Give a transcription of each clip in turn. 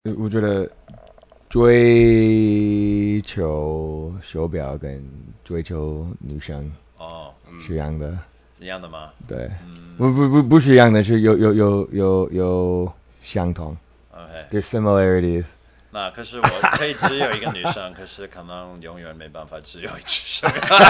我觉得追求手表跟追求女生哦， 是一样的， 是一样的吗？ 对， 嗯不是一样的，是有相同 ，OK。 ，there's similarities。 那可是我可以只有一个女生，可是可能永远没办法只有一只生。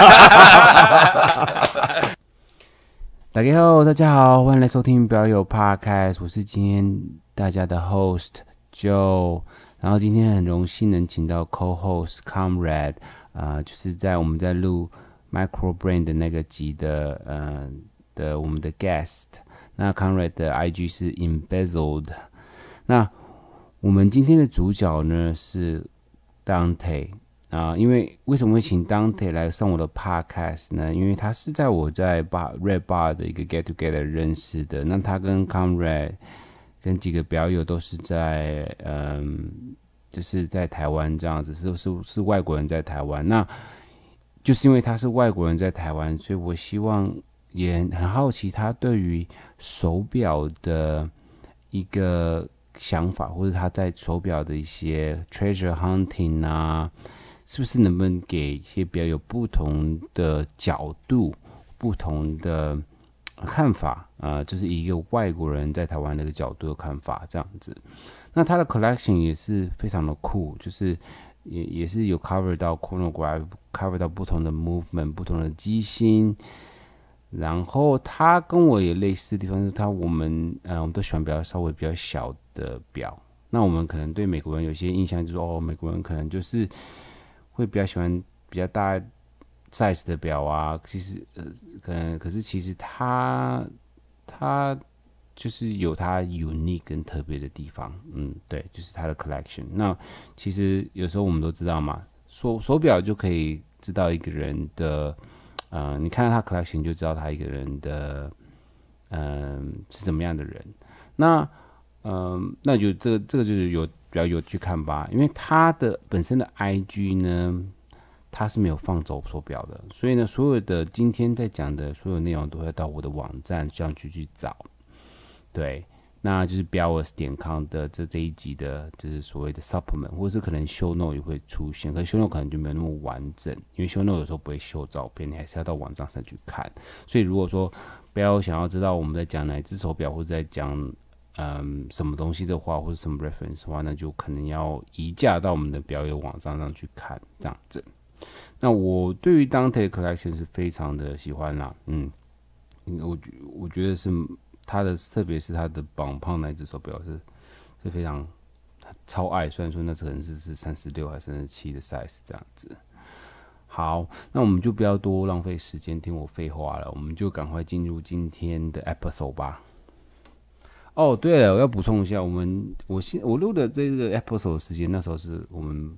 大家好，欢迎来收听表友 Podcast，我是今天大家的 host Joe，然后今天很荣幸能请到 co-host Comrade，就是我们在录 Micro Brain 的那个集的我们的 guest，那 Comrade 的 IG 是 Embezzled，那我们今天的主角呢是 Dante。因为为什么会请 Dante 来上我的 podcast 呢？因为他是在我在 Red Bar 的一个 get together 认识的。那他跟 Comrade 跟几个表友都是在就是在台湾这样子，是外国人在台湾。那就是因为他是外国人在台湾，所以我希望也很好奇他对于手表的一个想法，或者他在手表的一些 treasure hunting 啊。是不是能不能给一些比较有不同的角度、不同的看法就是以一个外国人在台湾的一个角度的看法这样子。那他的 collection 也是非常的酷，就是也是有 cover 到 chronograph，cover 到不同的 movement、不同的机芯。然后他跟我也类似的地方是我们都喜欢稍微比较小的表。那我们可能对美国人有些印象就是美国人可能就是会比较喜欢比较大 size 的表啊，其实可是其实它就是有它 unique 跟特别的地方，对，就是它的 collection。那其实有时候我们都知道嘛，手表就可以知道一个人的，你看到他 collection 就知道他一个人的，是怎么样的人。那那就这个就是比较有去看吧，因为它的本身的 IG 呢，它是没有放走手表的，所以呢，所有的今天在讲的所有内容都会到我的网站上去找，对，那就是 Bios.com 的这一集的，就是所谓的 supplement， 或者是可能 show note 也会出现，可是 show note 可能就没有那么完整，因为 show note 有时候不会秀照片，你还是要到网站上去看。所以如果说不要想要知道我们在讲哪一只手表，或者在讲什么东西的话，或者什么 reference 的话，那就可能要移驾到我们的表演网站上去看这样子。那我对于 Dante 的 collection 是非常的喜欢啦，我觉得是他的，特别是他的绑胖那一只手表是非常超爱，虽然说那可能是36还是37的 size 这样子。好，那我们就不要多浪费时间听我废话了，我们就赶快进入今天的 episode 吧。哦，对了，我要补充一下，我录的这个 episode 的时间，那时候是我们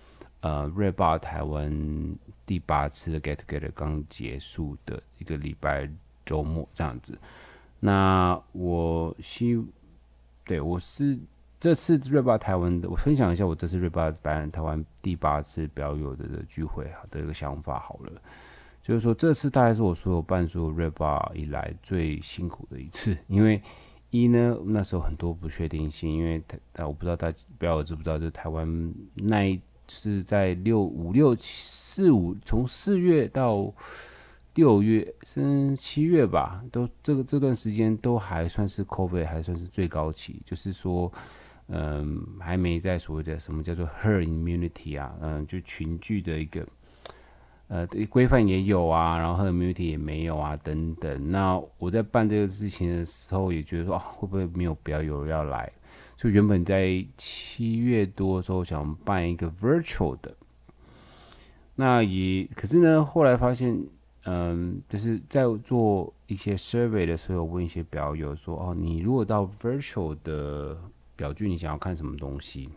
Red Bar 台湾第8次的 Get Together 刚结束的一个礼拜周末这样子。那对我是这次 Red Bar 台湾的，我分享一下我这次 Red Bar 台湾第8次表友的聚会的一个想法好了。就是说，这次大概是我所有办所有 Red Bar 以来最辛苦的一次，因为呢，那时候很多不确定性，因为我不知道大家不知道我知不知道，就是台湾是在从4月到6月甚至7月吧，都这段时间都还算是 COVID 还算是最高期，就是说，还没在所谓的什么叫做 herd immunity 啊，就群聚的一个。规范也有啊，然后 herd immunity 也没有啊，等等。那我在办这个事情的时候，也觉得说，会不会没有表友要来？所以原本在7月多的时候想办一个 virtual 的，可是呢，后来发现，就是在做一些 survey 的时候，问一些表友说，你如果到 virtual 的表具，你想要看什么东西？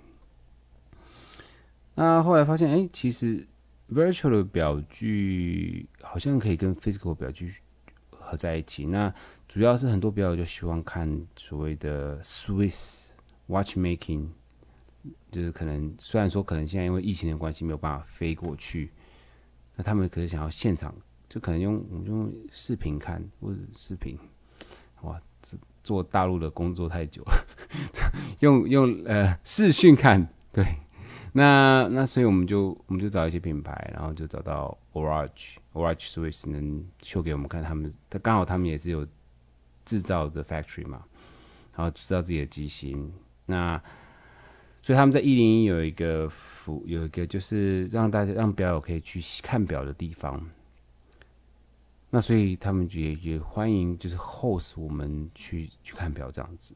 那后来发现，其实 virtual 的表具好像可以跟 physical 表具合在一起。那主要是很多表友就喜欢看所谓的 Swiss watchmaking， 就是可能虽然说可能现在因为疫情的关系没有办法飞过去，那他们可是想要现场，就可能我们用视频看或者视频，哇， 做大陆的工作太久了，用视讯看，对，那所以我们就找一些品牌，然后就找到 Orage Swiss 能秀给我们看，刚好他们也是有制造的 factory 嘛，然后制造自己的机芯，所以他们在101有一个就是让表友可以去看表的地方。那所以他们也欢迎就是 host 我们去看表这样子。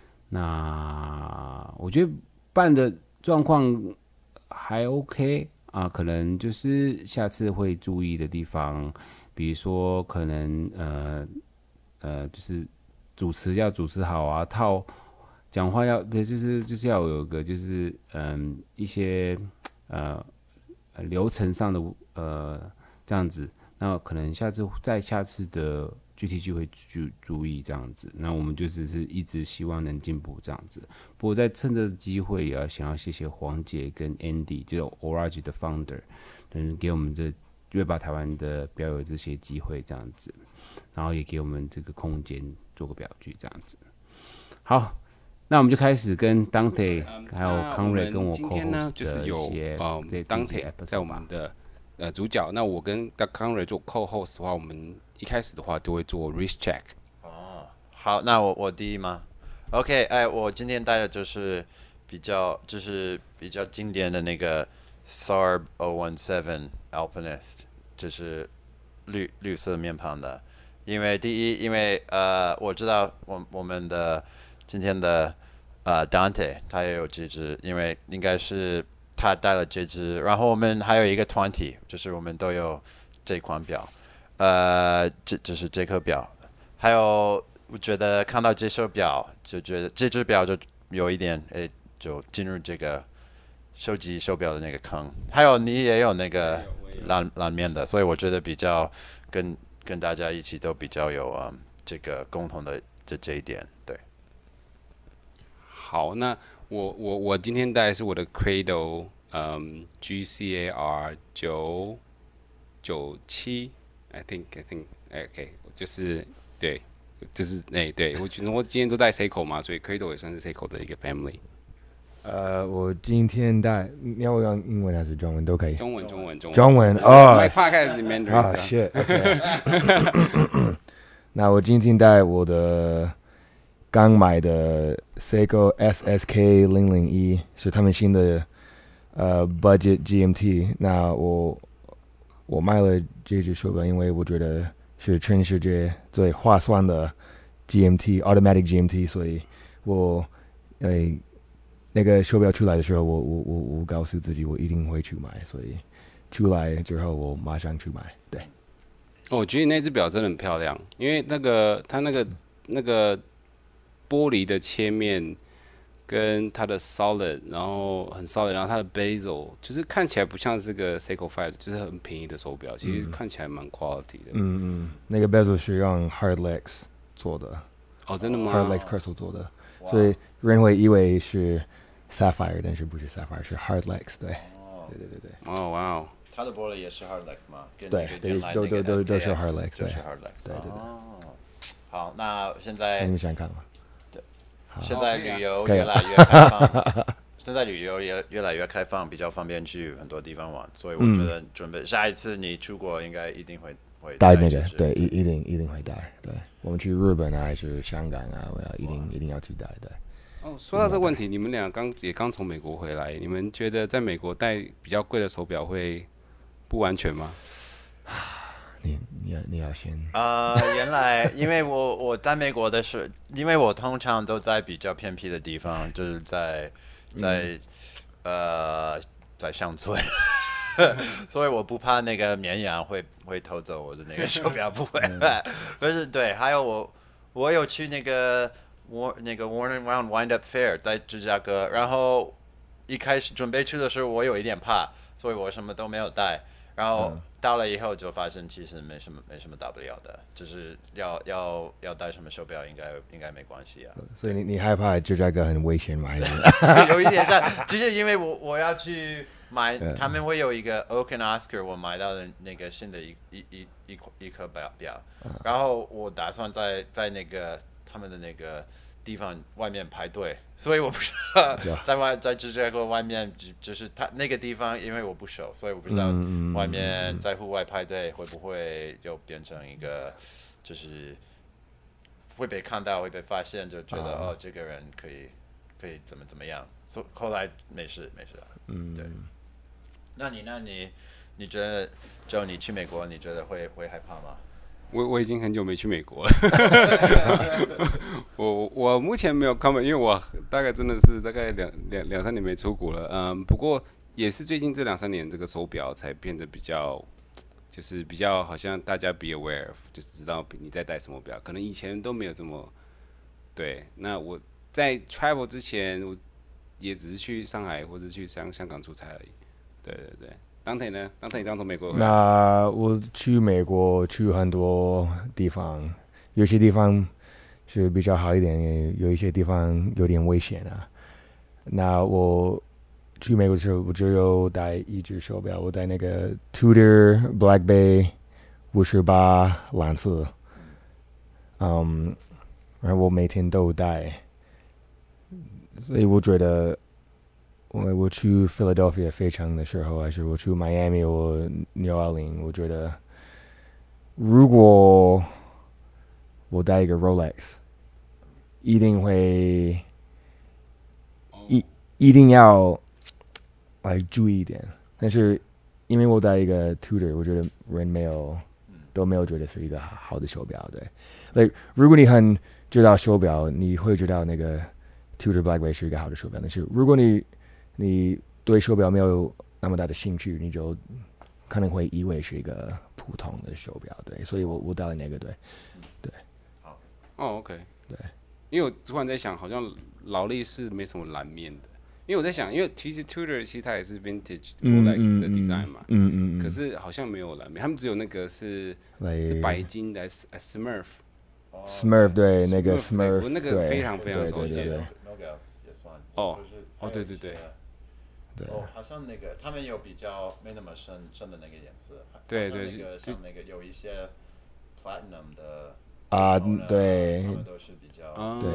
那我觉得办的状况还 OK 啊，可能就是下次会注意的地方，比如说可能就是主持要主持好啊，讲话就是要有个就是一些流程上的这样子。那可能下次的 GTG 会注意这样子，那我们就只是一直希望能进步这样子。不过在趁这个机会，也想要谢谢黄姐跟 Andy， 就是 Orage 的 founder， 能给我们约把台湾的表友这些机会这样子，然后也给我们这个空间做个表具这样子。好，那我们就开始跟 Dante 还有 Conrad 跟我 co-host 的一些 Dante 在我们的主角，那我跟 Conrad 做 co-host 的话，我们一开始的话就会做 wrist check。 哦，好，那我第一吗 ？OK， 我今天带的就是比较经典的那个 Sarb 017 Alpinist， 就是绿色面庞的。因为我知道我们的今天的Dante 他也有这只，因为应该是他带了这只，然后我们还有一个团体，就是我们都有这款表，就是这颗表，还有我觉得看到这手表就觉得这只表就有一点就进入这个收集手表的那个坑，还有你也有那个蓝面的，所以我觉得比较跟大家一起都比较有这个共同的这一点，对。 好，那我今天带的是我的 Cradle GCAR 997 I think OK， 就是对，就是对，我觉得我今天都带 Seiko 嘛，所以 Cradle 也算是 Seiko 的一个 family。 我今天带，你要用英文还是中文都可以。 中文哦。 My podcast is Mandarin。 啊 shit。OK。那我今天带我的刚买的 Seiko SSK 001，是他们新的budget GMT。那我买了这只手表，因为我觉得是全世界最划算的 GMT automatic GMT， 所以我那个手表出来的时候，我告诉自己我一定会去买，所以出来之后我马上去买。对， 我觉得那只表真的很漂亮，因为它那个玻璃的切面跟它的 solid， 然后很 solid， 然后它的 bezel 就是看起来不像是个 Seiko 5， 就是很便宜的手表，其实看起来蛮 quality 的。 那个 bezel 是用 Hardlex 做的。 哦，真的吗 ？Hardlex Crystal 做的，所以人会以为是 Sapphire， 但是不是 Sapphire， 是 Hardlex。对。 哦，哇哦。 它的玻璃也是 Hardlex 吗？ 对，都是 Hardlex， 对，是 Hardlex。 对。 好，那现在你们想看吗？ 对。现在旅游越来越开放，现在旅游也越来越开放，比较方便去很多地方玩，所以我觉得准备下一次你出国应该一定会带那个，对，一定会带。对，我们去日本啊，还是香港啊，我要一定要去带。对。 哦，说到这个问题，你们俩刚从美国回来，你们觉得在美国戴比较贵的手表会不安全吗？ 你要先原来因为我在美国的时候，因为我通常都在比较偏僻的地方，就是在乡村，所以我不怕那个绵羊会偷走我的那个手表，不会。但是对，还有我有去那个 Worn Around Wind Up Fair 在芝加哥，然后一开始准备去的时候我有一点怕，所以我什么都没有带，然后到了以后就发现其实没什么大不了的，就是要带什么手表应该没关系啊。 所以你害怕芝加哥很危险吗？还是有一点像，其实因为我要去买，他们会有一个 Oak and Oscar， 我买到的那个新的一颗表，然后我打算在那个他们的那个地方外面排队，所以我不知道在芝加哥外面就是他那个地方，因为我不熟，所以我不知道外面在户外派对会不会又变成一个就是会被看到会被发现，就觉得这个人可以怎么样，后来没事啊，对。那你觉得就你去美国，你觉得会害怕吗？ 我已经很久没去美国了。我目前没有 comment， 因为我大概真的是大概两三年没出国了。不过也是最近这2-3年，这个手表才变得比较，就是比较好像大家 be aware， 就是知道你在戴什么表，可能以前都没有这么。对，那我在 travel 之前，我也只是去上海或者去香港出差而已。对。当天呢？当天你刚从美国回来？ 那我去美国去很多地方，有些地方是比较好一点，有一些地方有点危险啊。那我去美国的时候，我只有带一只手表，我带那个 Tudor Black Bay 58蓝色，然后我每天都带，所以我觉得。我去 Philadelphia 费城的时候，还是我去 Miami 或 New Orleans， 我觉得如果我带一个 Rolex， 一定会一定要来注意一点。但是因为我带一个 Tudor， 我觉得人都没有觉得是一个好的手表。对，如果你很知道手表，你会知道那个 Tudor Black Bay 是一个好的手表。但是如果你对手表没有那么大的兴趣，你就可能会以为是一个普通的手表，对，所以我带了那个，对。 好。 OK。 对， 因为我突然在想，好像劳力士没什么蓝面的，因为我在想，因为其实 Tudor 其实它也是 Vintage Rolex 的 design 嘛，可是好像没有蓝面，他们只有那个是白金的 Smurf。 对，那个 Smurf， 我那个非常非常少见。 Nogales 也算。 对。 好像那个他们有比较没那么深的那个颜色。 对， 像那个有一些 platinum 的对， 他们都是比较对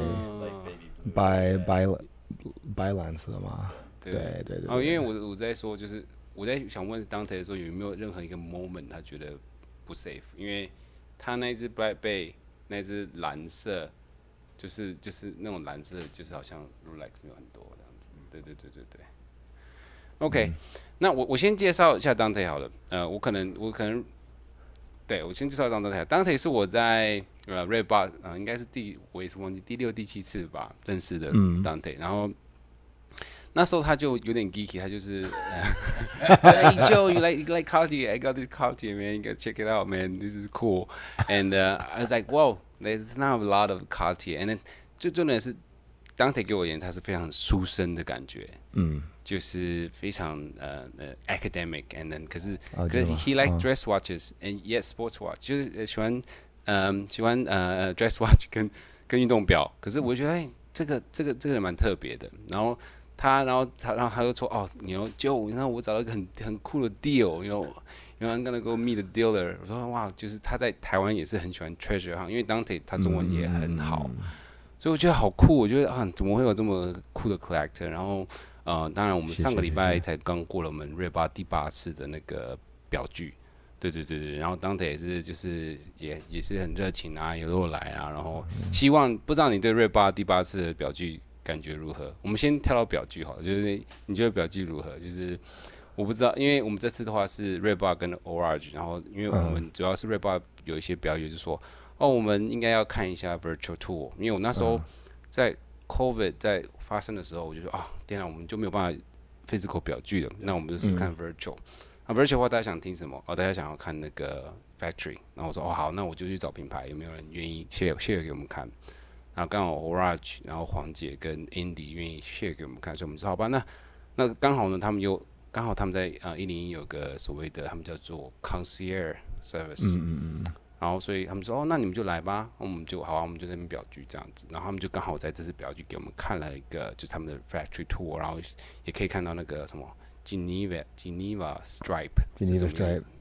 like baby blue 白蓝色嘛。对。 因为我在说，就是我在想问Dante的时候，有没有任何一个 moment 他觉得不 safe？ 因为他那只 Black Bay 那只蓝色，就是那种蓝色，就是好像 Rolex 没有很多这样子。对。OK，那我先介绍一下 Dante 好了。我可能，对，我先介绍 Dante。Dante 是我在Red Bar 应该是我也是忘记第6、第7次吧认识的 Dante。然后那时候他就有点 geeky， 他就是Hey Joe, you like Cartier? I got this Cartier, man. You gotta check it out, man. This is cool. And I was like, whoa, there's not a lot of Cartier. And then 最重要的是 Dante 给我而言，他是非常书生的感觉。就是非常academic and then 可是 he like dress watches and yet sports watch， 就是喜欢 dress watch 跟运动表。可是我觉得这个人蛮特别的。然后他就说Joe， 然后我找到一个很酷的 deal， I'm gonna go meet the dealer。我说哇，就是他在台湾也是很喜欢 treasure 哈，因为 Dante 他中文也很好，所以我觉得好酷。我觉得怎么会有这么酷的 collector？ 然后当然我们上个礼拜才刚过了我们瑞巴第8次的那个表具，对。然后Dante也是就是也是很热情啊，有都来啊。然后希望不知道你对瑞巴第8次的表具感觉如何？我们先跳到表具好了，就是你觉得表具如何？就是我不知道，因为我们这次的话是瑞巴跟 Orage， 然后因为我们主要是瑞巴有一些表友就说我们应该要看一下 Virtual Tour， 因为我那时候在 COVID 在发生的时候，我就说天哪，我们就没有办法 physical 表具了，那我们就是看 virtual。virtual 的话，大家想听什么？大家想要看那个 factory， 然后我说好，那我就去找品牌，有没有人愿意 share 给我们看？然后刚好 Orage， 然后黄姐跟 Andy 愿意 share 给我们看，所以我们说好吧，那刚好呢，他们在101有个所谓的他们叫做 concierge service，然后所以他们说那你们就来吧，我们就好，我们就在那边表具这样子。然后他们就刚好在这次表具给我们看了一个就是他们的 factory tour， 然后也可以看到那个什么 Geneva Stripe，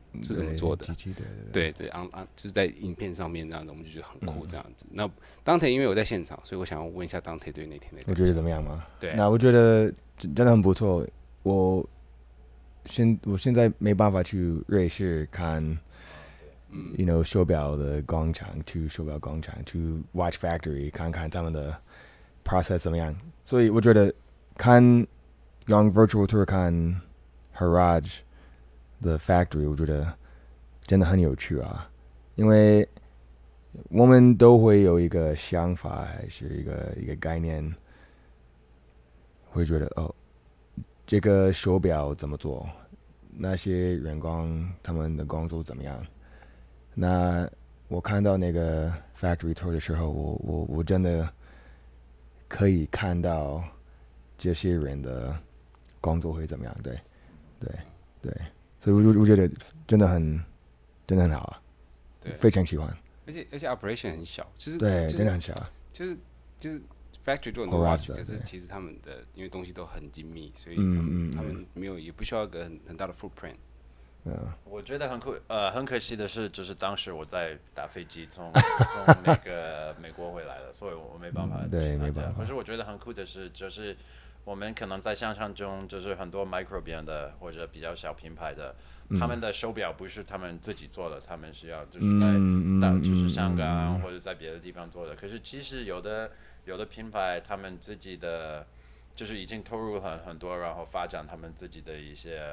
是怎么做的， 机器对，就是在影片上面这样子，我们就觉得很酷这样子。那Dante因为我在现场，所以我想要问一下Dante对那天的感想， 我觉得怎么样嘛？ 对， 那我觉得真的很不错。我现在没办法去瑞士看，you know 手表的工厂，去手表工厂，去 watch factory 看看他们的 process 怎么样。所以我觉得用 virtual tour 看 Haraj 的 factory， 我觉得真的很有趣啊，因为我们都会有一个想法，还是一个概念，会觉得哦，这个手表怎么做，那些员工他们的工作怎么样。那我看到那个 factory tour 的时候，我真的可以看到这些人的工作会怎么样，对，所以我觉得真的很好啊， 对， 非常喜欢， 而且 operation 很小，就是对，真的很小， 就是factory 做很多 watch，可是其实他们的因为东西都很精密，所以他们没有也不需要一个很大的 footprint。 我觉得很可惜的是，就是当时我在打飞机从那个美国回来的，所以我没办法去参加。可是我觉得很酷的是，就是我们可能在想象中，就是很多 micro brand 的或者比较小品牌的，他们的手表不是他们自己做的，他们是要就是就是香港或者在别的地方做的。可是其实有的品牌，他们自己的就是已经投入很多，然后发展他们自己的一些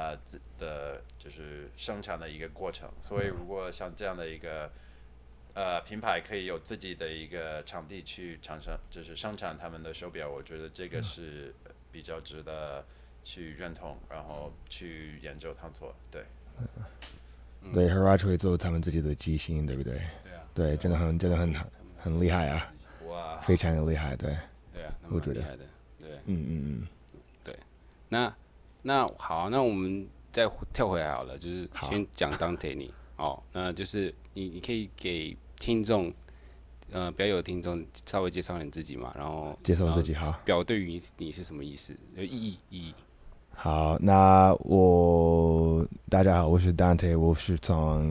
就是生产的一个过程。所以如果像这样的一个品牌可以有自己的一个场地去就是生产他们的手表，我觉得这个是比较值得去认同，然后去研究探索。对， 对 ，Haraj 会做他们自己的机芯，对不对？ 对啊， 对，真的很厉害啊， 哇， 非常的厉害，对， 对啊， 我觉得， 对，对，那好，那我们再跳回来好了，就是先讲Dante你哦，那就是你可以给听众，比较有听众稍微介绍你自己嘛，然后介绍自己好， 表对于你是什么意思？有意义。 好，那大家好，我是 Dante， 我是从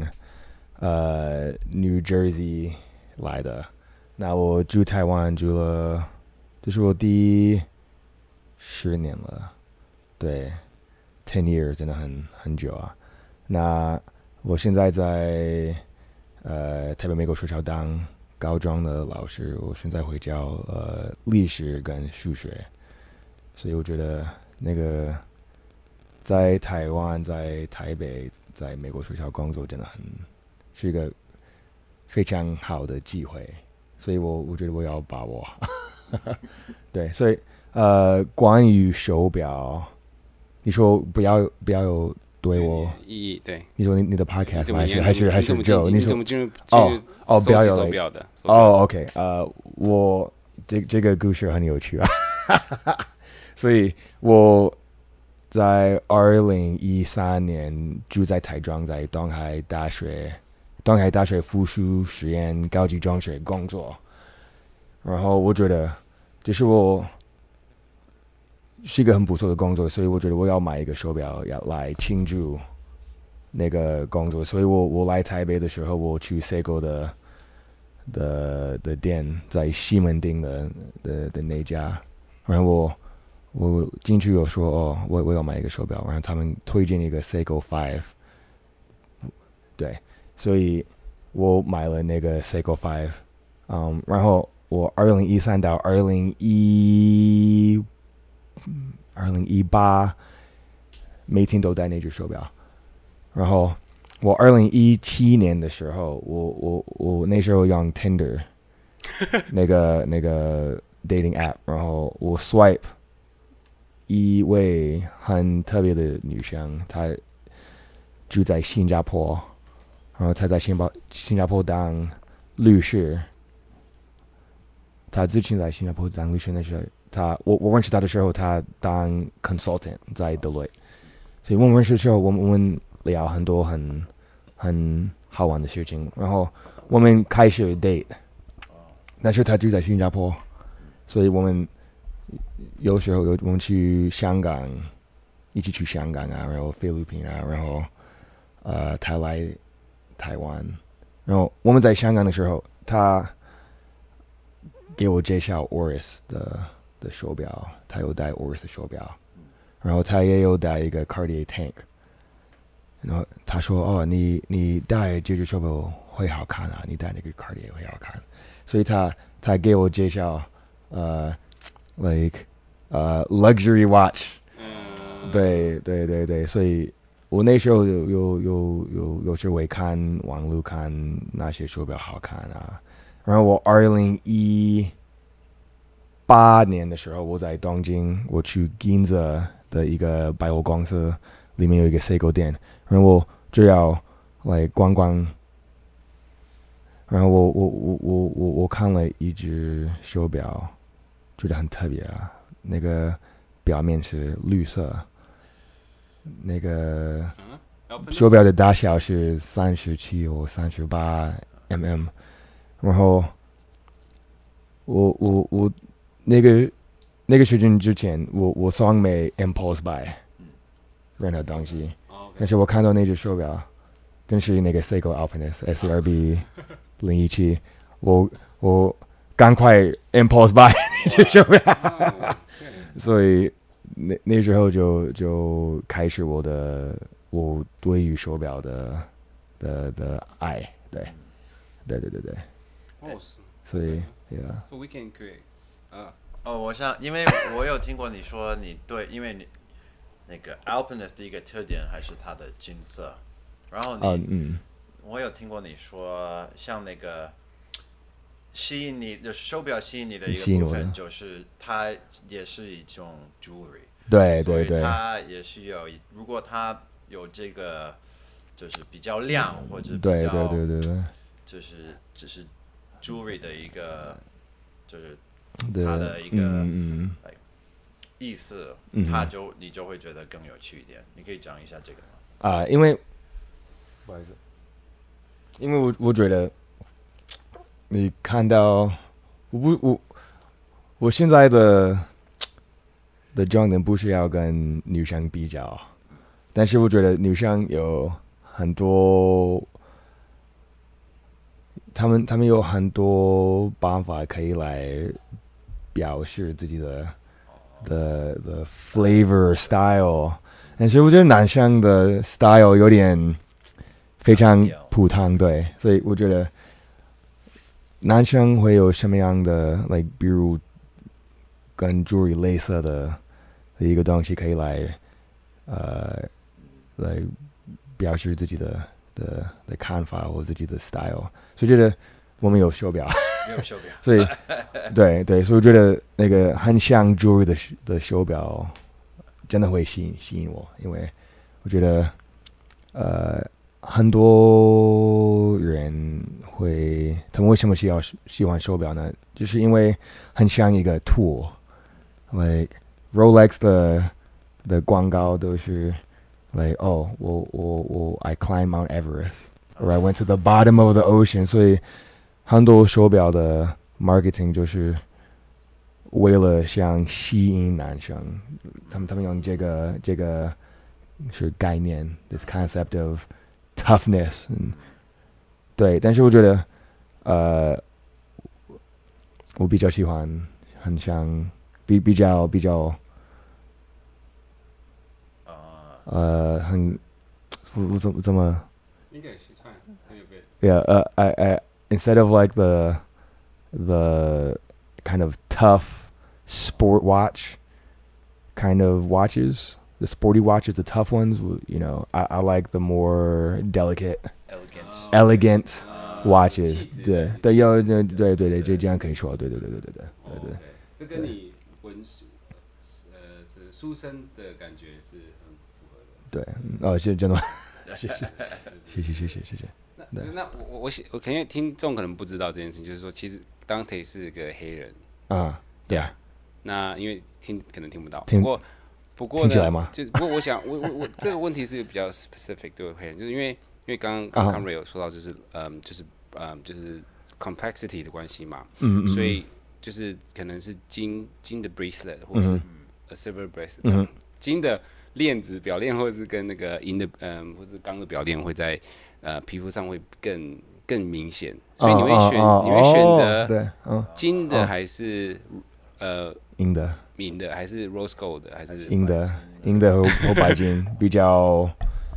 New Jersey 来的，那我住台湾住了，这是我第10年了，对，10 years 真的很久啊。那我现在在台北美国学校当高中的老师，我现在会教历史跟数学，所以我觉得那个在台湾、在台北、在美国学校工作真的是一个非常好的机会，所以我觉得我要把握。对，所以关于手表，你说不要有对我意义，对， 你说你的 podcast 还是 Joe？ 你怎么进入不要有手表的 OK， 我这个故事很有趣啊，所以我在2013年住在台中，在东海大学附属实验高级中学工作，然后我觉得就是我是一个很不错的工作，所以我觉得我要买一个手表要来庆祝那个工作，所以我来台北的时候，我去 Seiko 的店，在西门町的那家，然后我进去有说我要买一个手表，然后他们推荐一个 Seiko 5， 对，所以我买了那个 Seiko 5，然后我2013到2018每天都戴那只手表，然后我2017年的时候，我那时候用 Tinder 那个 dating app， 然后我 swipe 一位很特别的女生，她住在新加坡，然后她在新加坡当律师。她之前在新加坡当律师，那时候我认识她的时候，她当 consultant 在 Deloitte， 所以我们认识的时候，我们聊很多很好玩的事情，然后我们开始 date， 但是她住在新加坡，所以我们有时候我们去香港，一起去香港啊，然后菲律宾啊，然后他来台湾，然后我们在香港的时候，他给我介绍 Oris 的手表，他有戴 Oris 的手表，然后他也有戴一个 Cartier Tank， 然后他说哦，你戴这只手表会好看啊，你戴那个 Cartier 会好看，所以他给我介绍like luxury watch，对，所以我那时候有时候会看网络看那些手表好看啊，然后我2018年的时候我在东京，我去 Ginza 的一个百货公司，里面有一个 Seiko 店，然后我就要来逛逛，然后我看了一只手表，觉得很特别啊，那个表面是绿色。那个手表的大小是37或38mm， 然后我那个事情之前，我从没 impulse buy 任何东西，但是我看到那只手表，真是那个 Seiko Alpinist SCRB 017，我赶快 impulse buy 那只手表，所以。那时候就开始我对于手表的爱，对，所以 So we can create 我想，因为我有听过你说你对，因为你那个 Alpinist 的一个特点还是它的金色，然后我有听过你说像那个。吸引你的手表吸引你的一个部分就是它也是一种 jewelry， 对， 所以它也是有，如果它有这个就是比较亮或者比较对， 就是只是 jewelry 的一个就是它的一个意思，你就会觉得更有趣一点。你可以讲一下这个吗？ 因为不好意思，因为我觉得。你看到我现在的重点不是要跟女生比较，但是我觉得女生有很多，他们有很多办法可以来表示自己的 flavor style， 但是我觉得男生的 style 有点非常普通，对，所以我觉得。男生会有什么样的 like 比如跟 jewelry 类似的一个东西可以来表示自己的看法或自己的 style， 所以觉得我们有手表，所以对，所以我觉得那个很像 jewelry 的手表真的会吸引我，因为我觉得很多人他们为什么喜欢手表呢？就是因为很像一个 tool，like Rolex 的广告都是 like我 I climb Mount Everest or I went to the bottom of the ocean， 所以很多手表的 marketing 就是为了想吸引男生，他们用这个是概念 ，this concept of toughness， 对，但是我觉得，我比较喜欢很像比较很我怎么 English is fine a little bit yeah I instead of like the kind of tough sport watch kind of watches, the sporty watches, the tough ones, you know, I like the more delicate elegant watches， 对，这样可以说，对， 这跟你是书生的感觉是很符合的。 对，谢谢真的，谢谢。 那我可能因为听众可能不知道这件事情，就是说其实 Dante 是个黑人啊，对啊。 那因为可能听不到，不过听起来吗？ 不过我想我这个问题是比较 specific 对黑人，就是因为刚刚 Conrad 有说到就是就是 complexity 的关系嘛，所以就是可能是金的 bracelet 或是 a silver bracelet，金的链子表链，或者是跟那个银的或者是钢的表链会在皮肤上会更明显，所以你会选择对， 金的还是银的银的，还是 rose gold 的，还是银的和白金比较，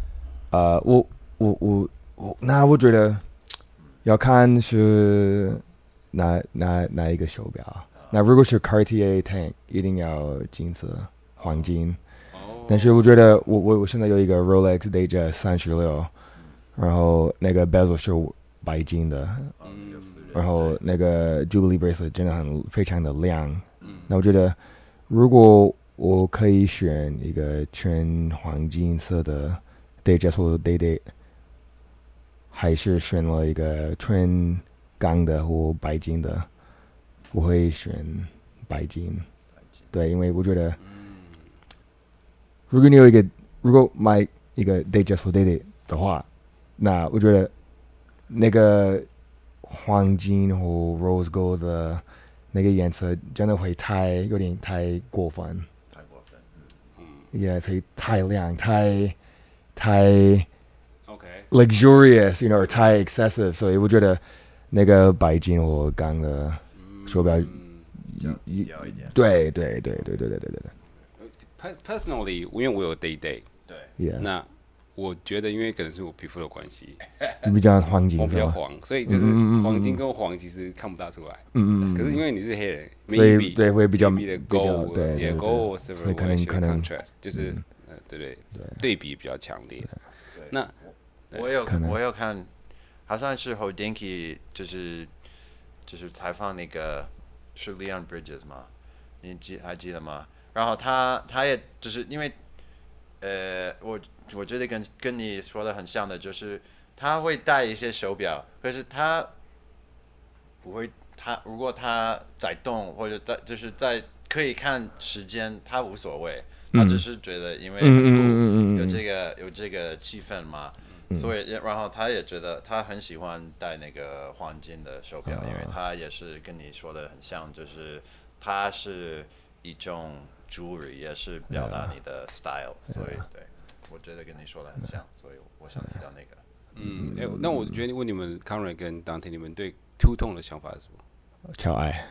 我觉得要看是哪一个手表。那如果是 Cartier Tank， 一定要金色黄金。但是我觉得我现在有一个 Rolex Datejust 36，然后那个 bezel 是白金的，然后那个 Jubilee bracelet 真的非常的亮。那我觉得如果我可以选一个全黄金色的 Datejust 或者 Day， 还是选了一个纯钢的或白金的，我会选白金。对，因为我觉得，如果买一个 Datejust 或 Day 的话，那我觉得那个黄金或 Rose Gold 的那个颜色真的会有点太过分，也太亮，太 OK luxurious， 太 excessive， 所以我觉得那个白金或钢的手表，对。 Personally， 因为我有 day， Yeah， 那我觉得因为可能是我皮肤的关系， 比较黄金， 我比较黄，所以就是黄金跟黄其实看不大出来。可是因为你是黑人， 所以对会比较的 gold， 对 gold silver 会可能 contrast， 就是对比比较强烈。那我有看，好像是 Hodinkee 就是采访那个是 Leon Bridges 吗？你还记得吗？然后他也就是因为我觉得跟你说的很像的，就是他会戴一些手表，可是他不会，如果他在动或者就是在可以看时间，他无所谓，他只是觉得因为很酷，有这个气氛嘛，所以然后他也觉得他很喜欢戴那个黄金的手表，因为他也是跟你说的很像，就是它是一种 jewelry， 也是表达你的 style， 所以对。我觉得跟你说的很像，所以我想提到那个。 那我觉得问你们 Conrad 跟 Dante， 你们对 Two Tone 的想法是什么？ 超爱。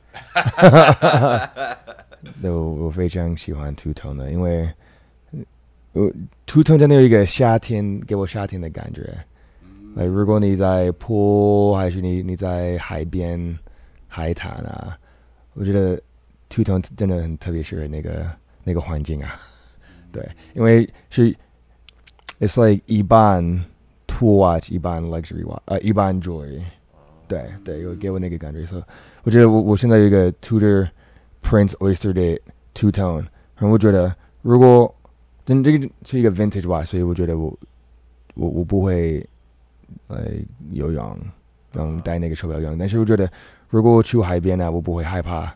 我非常喜欢 Two Tone 的，因为Two Tone 真的有一个给我夏天的感觉。如果你在坡，还是你在海边、海滩啊，我觉得 Two Tone 真的很特别适合那个环境啊。对，因为是 ，it's like 一般 tool watch， 一般 luxury watch， 一般 jewelry， 对，有给我那个感觉，所以我觉得我现在有一个 Tudor Prince Oyster Date Two Tone， 然后我觉得如果这个是一个 vintage watch， 所以我觉得我不会游泳戴那个手表游泳，但是我觉得如果我去海边啊，我不会害怕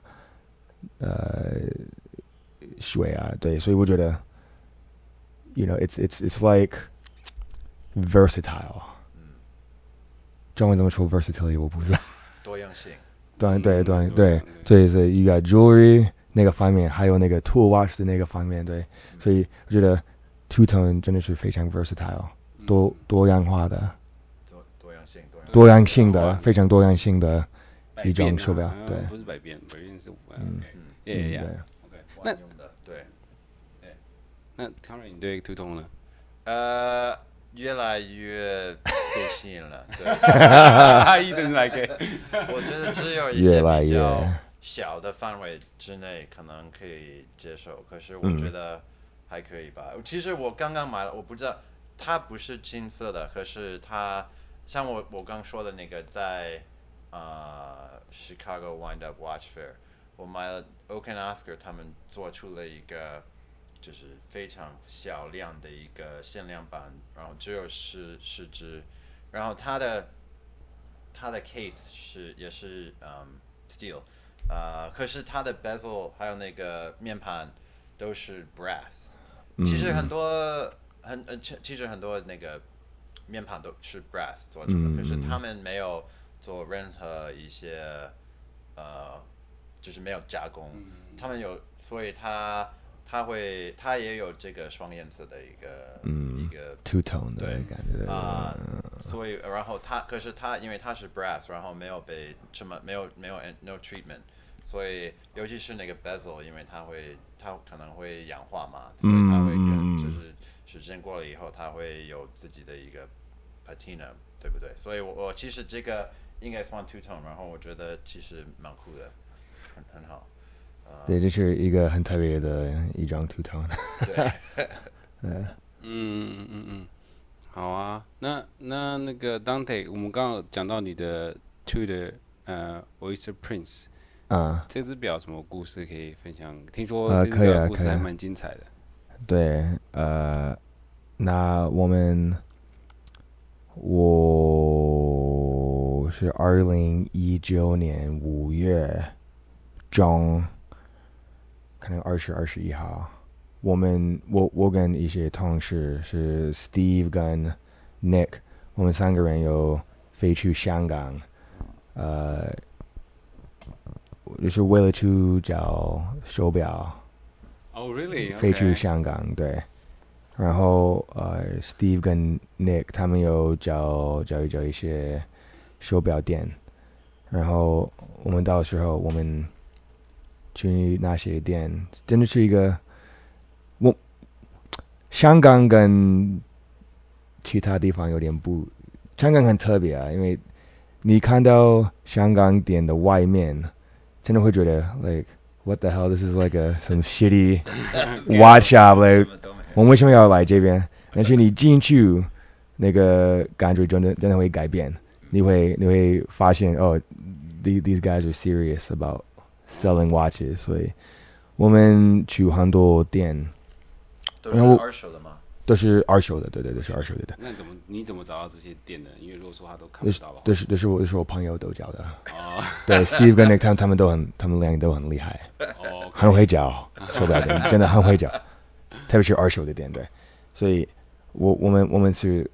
水啊，对，所以我觉得。it's like versatile。中文怎么说 versatility 我不知道。 多样性。 对，所以 you got jewelry 那个方面，还有那个 tool watch 的那个方面，对，所以我觉得 Two Tone 真的是非常 versatile， 多样化的，多样性的，非常多样性的一种手表，对， 不是百变是对。 那那 Conrad 你对 Two Tone 呢？ 越来越被吸引了，对。 一直来给。 我觉得只有一些比较小的范围之内可能可以接受，可是我觉得还可以吧。其实我刚刚买了，我不知道它不是金色的，可是它像我刚说的那个在Chicago Wind Up Watch Fair， 我买了 Oak and Oscar 他们做出了一个。就是非常小量的一个限量版，然后只有10只，然后它的 case 也是steel， 可是它的 bezel 还有那个面盘都是 brass， 其实很多那个面盘都是 brass 做出的，可是他们没有做任何一些就是没有加工，他们有，所以它也有这个双颜色的一个 two tone 的对感觉所以然后可是它因为它是 brass， 然后没有被这么没有 no treatment， 所以尤其是那个 bezel， 因为它可能会氧化嘛，所以它会就是时间过了以后，它会有自己的一个 patina， 对不对？所以我其实这个应该算 two tone， 然后我觉得其实蛮酷的，很好。 对，这是一个很特别的一张 two tone。 好啊，那个 Dante， 我们刚刚讲到你的 Tudor Oyster Prince， 这只表什么故事可以分享？听说这只表故事还蛮精彩的。 对，那我是2019年5月中，可能21号，我跟一些同事是 Steve 跟 Nick， 我们3个人有飞去香港，就是为了去找手表。 Oh really？ 飞去香港，对。然后Steve 跟 Nick 他们有找一些手表店，然后我们到时候我们去那些店，真的是一个香港跟其他地方有点不，香港很特别啊，因为你看到香港店的外面，真的会觉得 like what the hell, this is like some shitty watch shop, like 我们为什么要来这边？但是你进去，那个感觉真的会改变。你会发现哦，these guys are serious about selling watches， 所以我们去很多店， 都是二手的吗？ 都是二手的，对，都是二手的。 那你怎么找到这些店的？因为如果说他都看不到的话， 这是我朋友都教的。对 ，Steve 跟 Nick 他们两个都很厉害，很会教手表店，真的很会教，特别是二手的店，对。所以我们去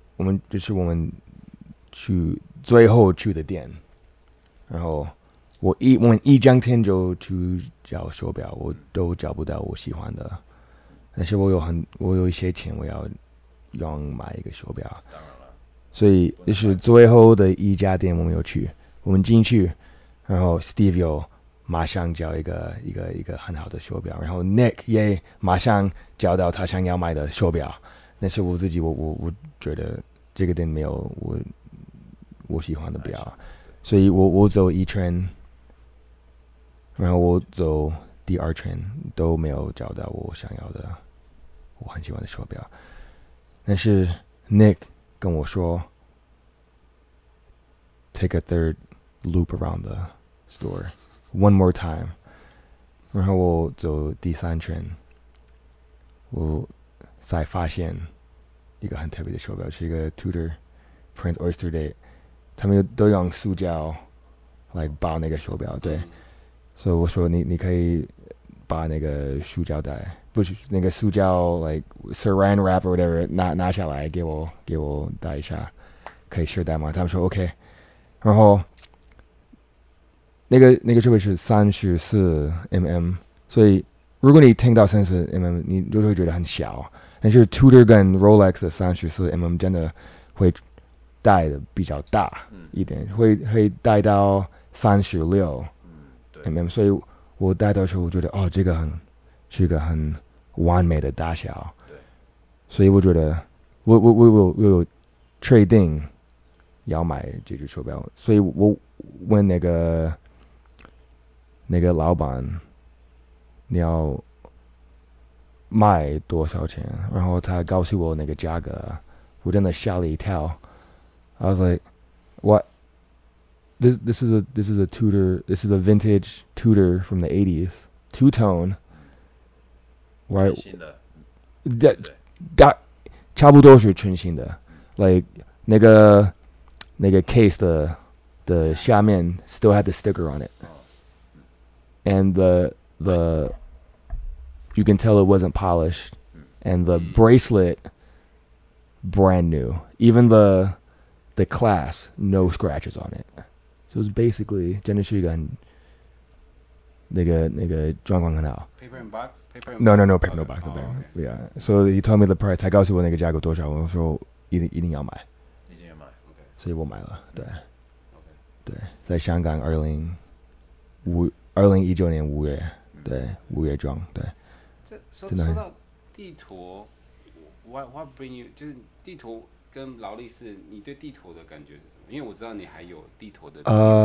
最后去的店，然后我们一整天就去找手表，我都找不到我喜欢的。但是我有一些钱，我要用买一个手表， 当然了， 所以就是最后的一家店我们有去，我们进去，然后 Steve 有马上找一个很好的手表，然后 Nick 也马上找到他想要买的手表，但是我自己我觉得这个店没有我喜欢的表，所以我走一圈，然后我走第二圈都没有找到我想要的，我很喜欢的手表。但是 Nick 跟我说 ，take a third loop around the store one more time。然后我走第3圈，我才发现一个很特别的手表，是一个 Tudor Prince Oyster Date， 他们都用塑胶来包那个手表，对。所以我说你可以把那个塑胶袋，不是那个塑胶 like saran wrap or whatever 拿下来给我戴一下，可以试戴吗？他们说 OK。然后那个设备是34mm， 所以如果你听到34mm， 你就会觉得很小。但是 Tudor 跟 Rolex 的34mm 真的会戴的比较大一点，会戴到36mm，所以我戴的时候，我觉得哦，这个是一个很完美的大小， 对， 所以我觉得我有确定要买这只手表，所以我问那个老板你要卖多少钱，然后他告诉我那个价格，我真的吓了一跳。I was like, what? This is a Tudor. This is a vintage Tudor from the 80s, two-tone. Right? 新的， 差不多是全新的。Like 那个 case 的下面 still had the sticker on it, and the you can tell it wasn't polished, and the bracelet brand new. Even the clasp, no scratches on it. So it was basically 真的是一个很那个状况很好。 Paper and box，Paper and No, paper no box. Oh, okay. Yeah. So he told me the price. 才告诉我那个价格多少，我说一定要买， 一定要买。 所以我买了。对 OK 对，在香港2019年5月，对5月装，对。 这说真的很到地图，what bring you 就是地图跟劳力士，你对地图的感觉是什么？因为我知道你还有地图的。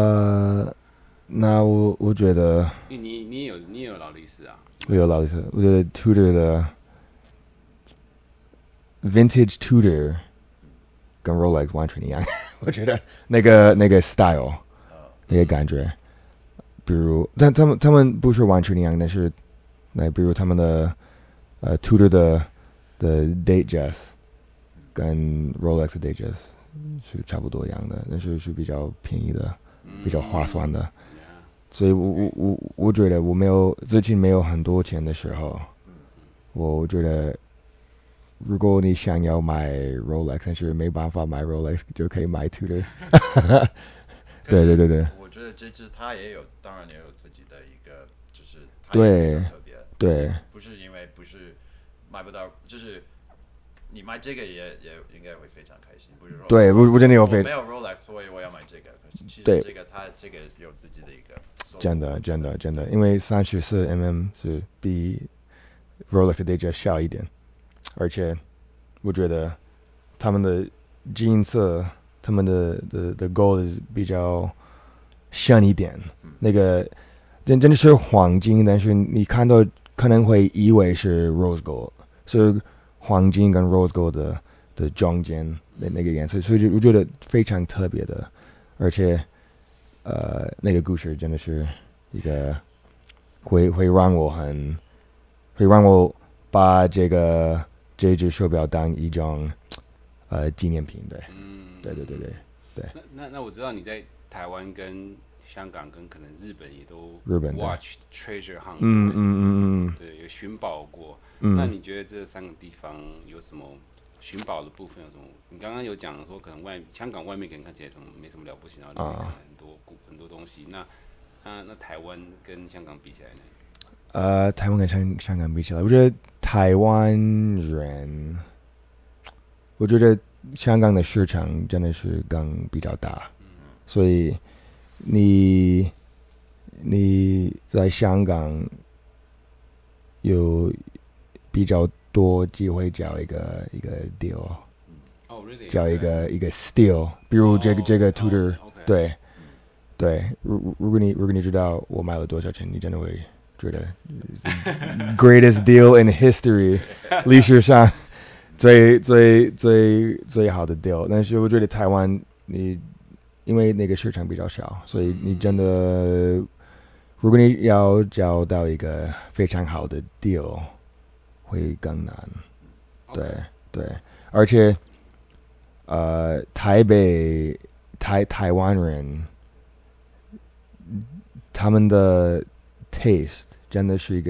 那我觉得， 因为你也有劳力士啊。 我有劳力士，我觉得 Tudor 的 Vintage Tudor 跟 Rolex 完全一样，我觉得那个 style 那个感觉，比如，但他们不是完全一样，但是，比如他们的Tudor 的 Datejust 跟 Rolex 的 Datejust 是差不多一样的，但是是比较便宜的，比较划算的。所以我觉得最近没有很多钱的时候，我觉得如果你想要买 Rolex， 但是没办法买 Rolex， 就可以买 Tudor。对。 我觉得这支它当然也有自己的一个，就是它对也非常特别。 对， 不是因为买不到，就是你买这个也应该会非常开心，不是说对我真的有没有 Rolex， 所以我要买这个。可是其实这个有自己的一个。 真的，因为34mm 是比 Rolex 的 Datejust 小一点，而且我觉得他们的金色，他们的 gold 比较深一点，那个真的是黄金，但是你看到可能会以为是 rose gold， 是黄金跟 rose gold 的中间那个颜色，所以我觉得非常特别的，而且。那个故事真的是一个会让我把这只手表当一种纪念品，对，对。 那我知道你在台湾跟香港跟可能日本也都 watch treasure hunt，对，有寻宝过。那你觉得这3个地方有什么？寻宝的部分有什么？你刚刚有讲说，可能香港外面可能看起来没什么了不起，然后里面可能很多东西。那台湾跟香港比起来呢？ 台湾跟香港比起来，我觉得台湾人，我觉得香港的市场真的是更比较大，所以你在香港有比较多机会找一个 deal， 找一个 steal， 比如这个 Tudor， 对，如果你知道我买了多少钱，你真的会觉得 greatest deal in history， 历史上最好的 deal。但是我觉得台湾因为那个市场比较小，所以你真的如果你要找到一个非常好的 deal。会更难，对，而且，台湾人，他们的 taste 真的是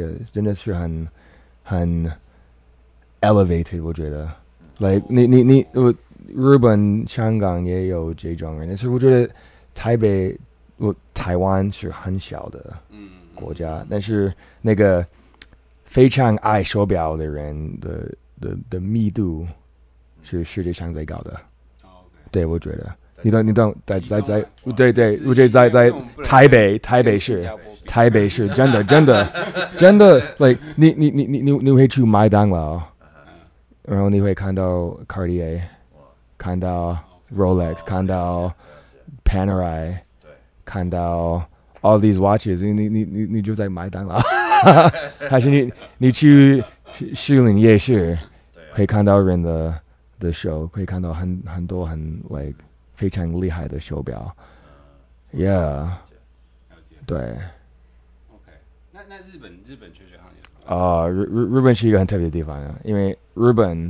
很 elevated， 我觉得，like 日本、香港也有这种人，但是我觉得台湾是很小的国家，但是那个。非常爱手表的人的密度是世界上最高的，对，我觉得你懂，在对，我觉得在台北市真的，like 你会去麦当劳，然后你会看到 Cartier， 看到 Rolex， 看到 Panerai， 看到 all these watches， 你就在麦当劳。还是你去士林夜市，会看到人的手，会看到很多like 非常厉害的手表，yeah， 对。 OK， 那日本确实行业日本是一个很特别的地方啊，因为日本，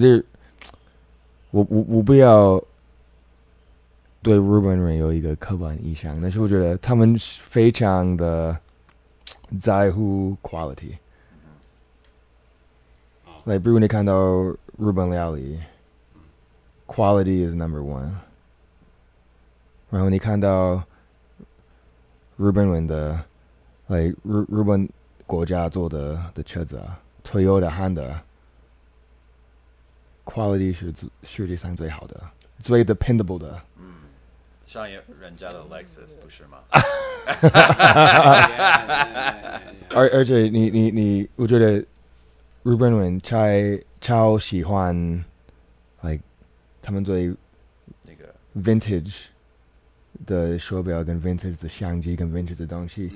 我不要对日本人有一个刻板印象，但是我觉得他们非常的。在乎 quality， like 比如你看到日本料理 ，quality is number one。然后你看到日本人的日本国家做的车子啊，Toyota、Honda quality 是世界上最好的，最 dependable 的。 像人家的 Lexus 不是吗？ 而且我觉得日本人超喜欢他们对那个 vintage 的手表跟 vintage 的相机跟 vintage 的东西，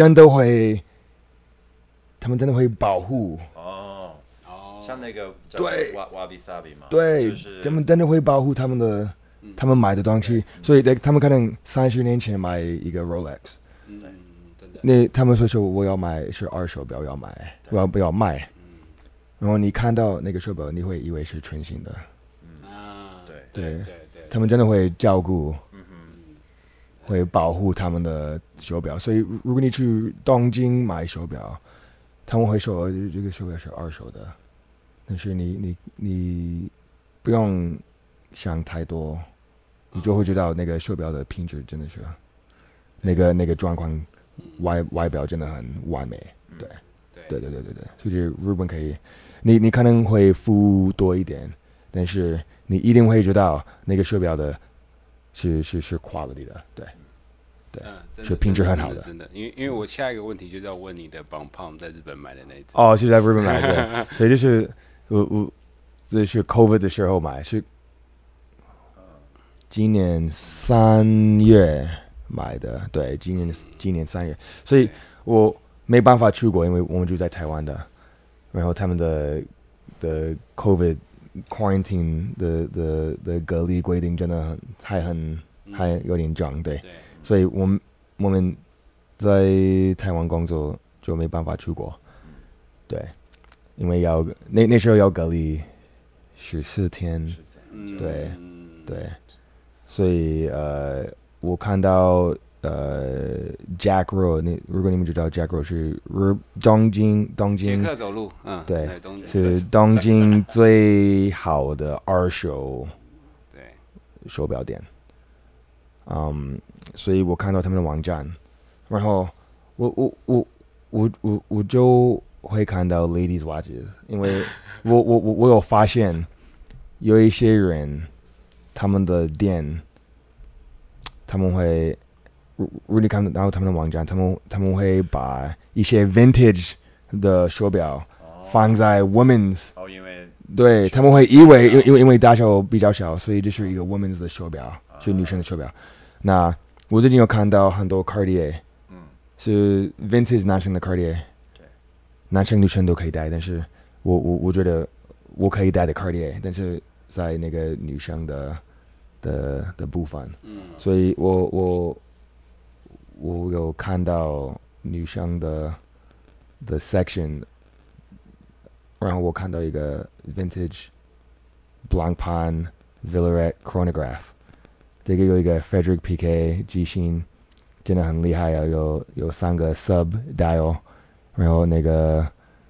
他们真的会保护。 像那个对 Wabi Sabi 嘛， 对， 就是他们真的会保护他们买的东西，所以他们可能30年前买一个 Rolex， 真的。 那他们会说我要买是二手表，我要不要卖？然后你看到那个手表，你会以为是全新的。对，他们真的会照顾，会保护他们的手表。所以如果你去东京买手表，他们会说这个手表是二手的，但是你不用想太多，你就会知道那个手表的品质真的是那个状况，外表真的很完美。对，所以日本可以，你可能会付多一点，但是你一定会知道那个手表的是 quality 的，对，是品质很好的。 真的，因为我下一个问题就是要问你的棒棒在日本买的那一只。 哦，是在日本买的，所以就是我这是 COVID 的时候买，是今年3月买的，对，今年3月，所以我没办法出国，因为我们就在台湾的，然后他们的 COVID quarantine 的隔离规定真的还有点重，对，所以我们在台湾工作就没办法出国，对，因为那时候要隔离14天，对，所以我看到Jack Road， 如果你们知道 Jack Road 是东京捷克走路， 对，是东京最好的二手手表店，所以我看到他们的网站，然后我就会看到 ladies watches， 因为我有发现有一些人他们的店，他们会如果你看到他们的网站，他们会把一些 vintage 的手表放在 women's， 对，他们会以为因为大小比较小，所以这是一个 women's 的手表，是女生的手表。那我最近有看到很多 Cartier，是 vintage 男生的 Cartier，男生女生都可以戴，但是我觉得我可以戴的 Cartier，但是在那个女生的部分，所以我有看到女生的 section， 然后我看到一个 vintage Blancpain Villeret chronograph， 这个有一个 Frederick Piquet 机芯，真的很厉害啊，有3个 sub dial， 然后那个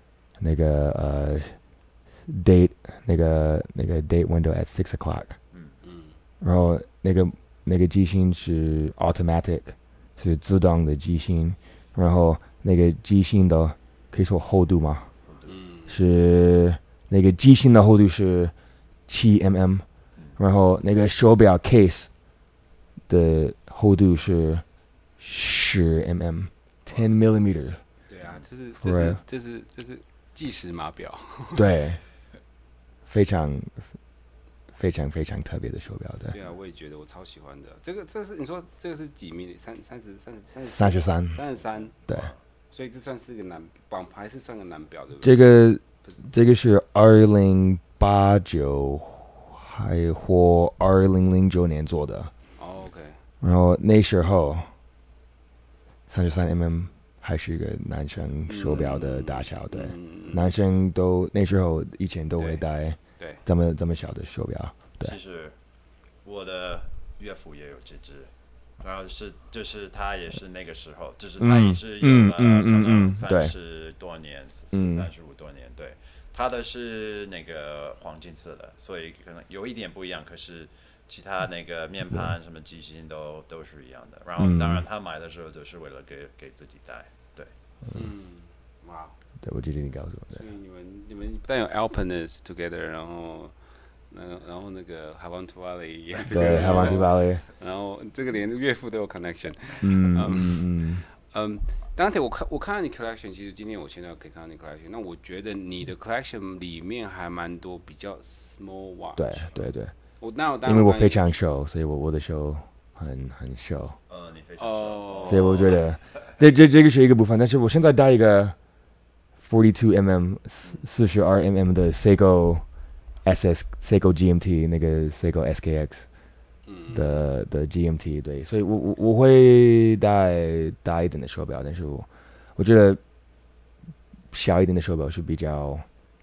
date 那个 date window at 6 o'clock， 然后那个机芯是 automatic， 是自动的机芯，然后那个机芯的可以说厚度吗？是那个机芯的厚度是7mm， 然后那个手表 case 的厚度是10mm， 10mm。 对啊，这是计时码表。 对，非常特别的手表的。 对啊，我也觉得我超喜欢的。这个是你说这个是几米？33。 对。 所以这算是个男榜牌，还是算个男表，对不对？ 这个是2089还或2009年做的。 OK。 然后那时候33mm 还是一个男生手表的大小，对，男生那时候以前都会戴这么小的手表，对。 其实我的岳父也有这只。然后就是他也是那个时候，就是他也是用了可能30多年，35多年，对，他的是那个黄金色的，所以可能有一点不一样，可是其他那个面盘什么机芯都是一样的。然后当然他买的时候就是为了给自己戴，对。 哇， 对，我记得你告诉我的。 所以你们不但有 Alpinist together，然后那个 Havan Valley， 对，还玩 T 芭蕾。 然后这个连岳父都有 connection。当然，我看到你 collection， 其实今天我现在可以看到你 collection， 那我觉得你的 collection 里面还蛮多比较 small watch。 对。 因为我非常瘦，所以我的手很瘦。 你非常瘦。 所以我觉得，这个是一个部分。但是我现在戴一个42mm 42mm 的 Seiko Seiko GMT 那个 Seiko SKX 的 GMT， 对，所以我会戴大一点的手表，但是我觉得小一点的手表是比较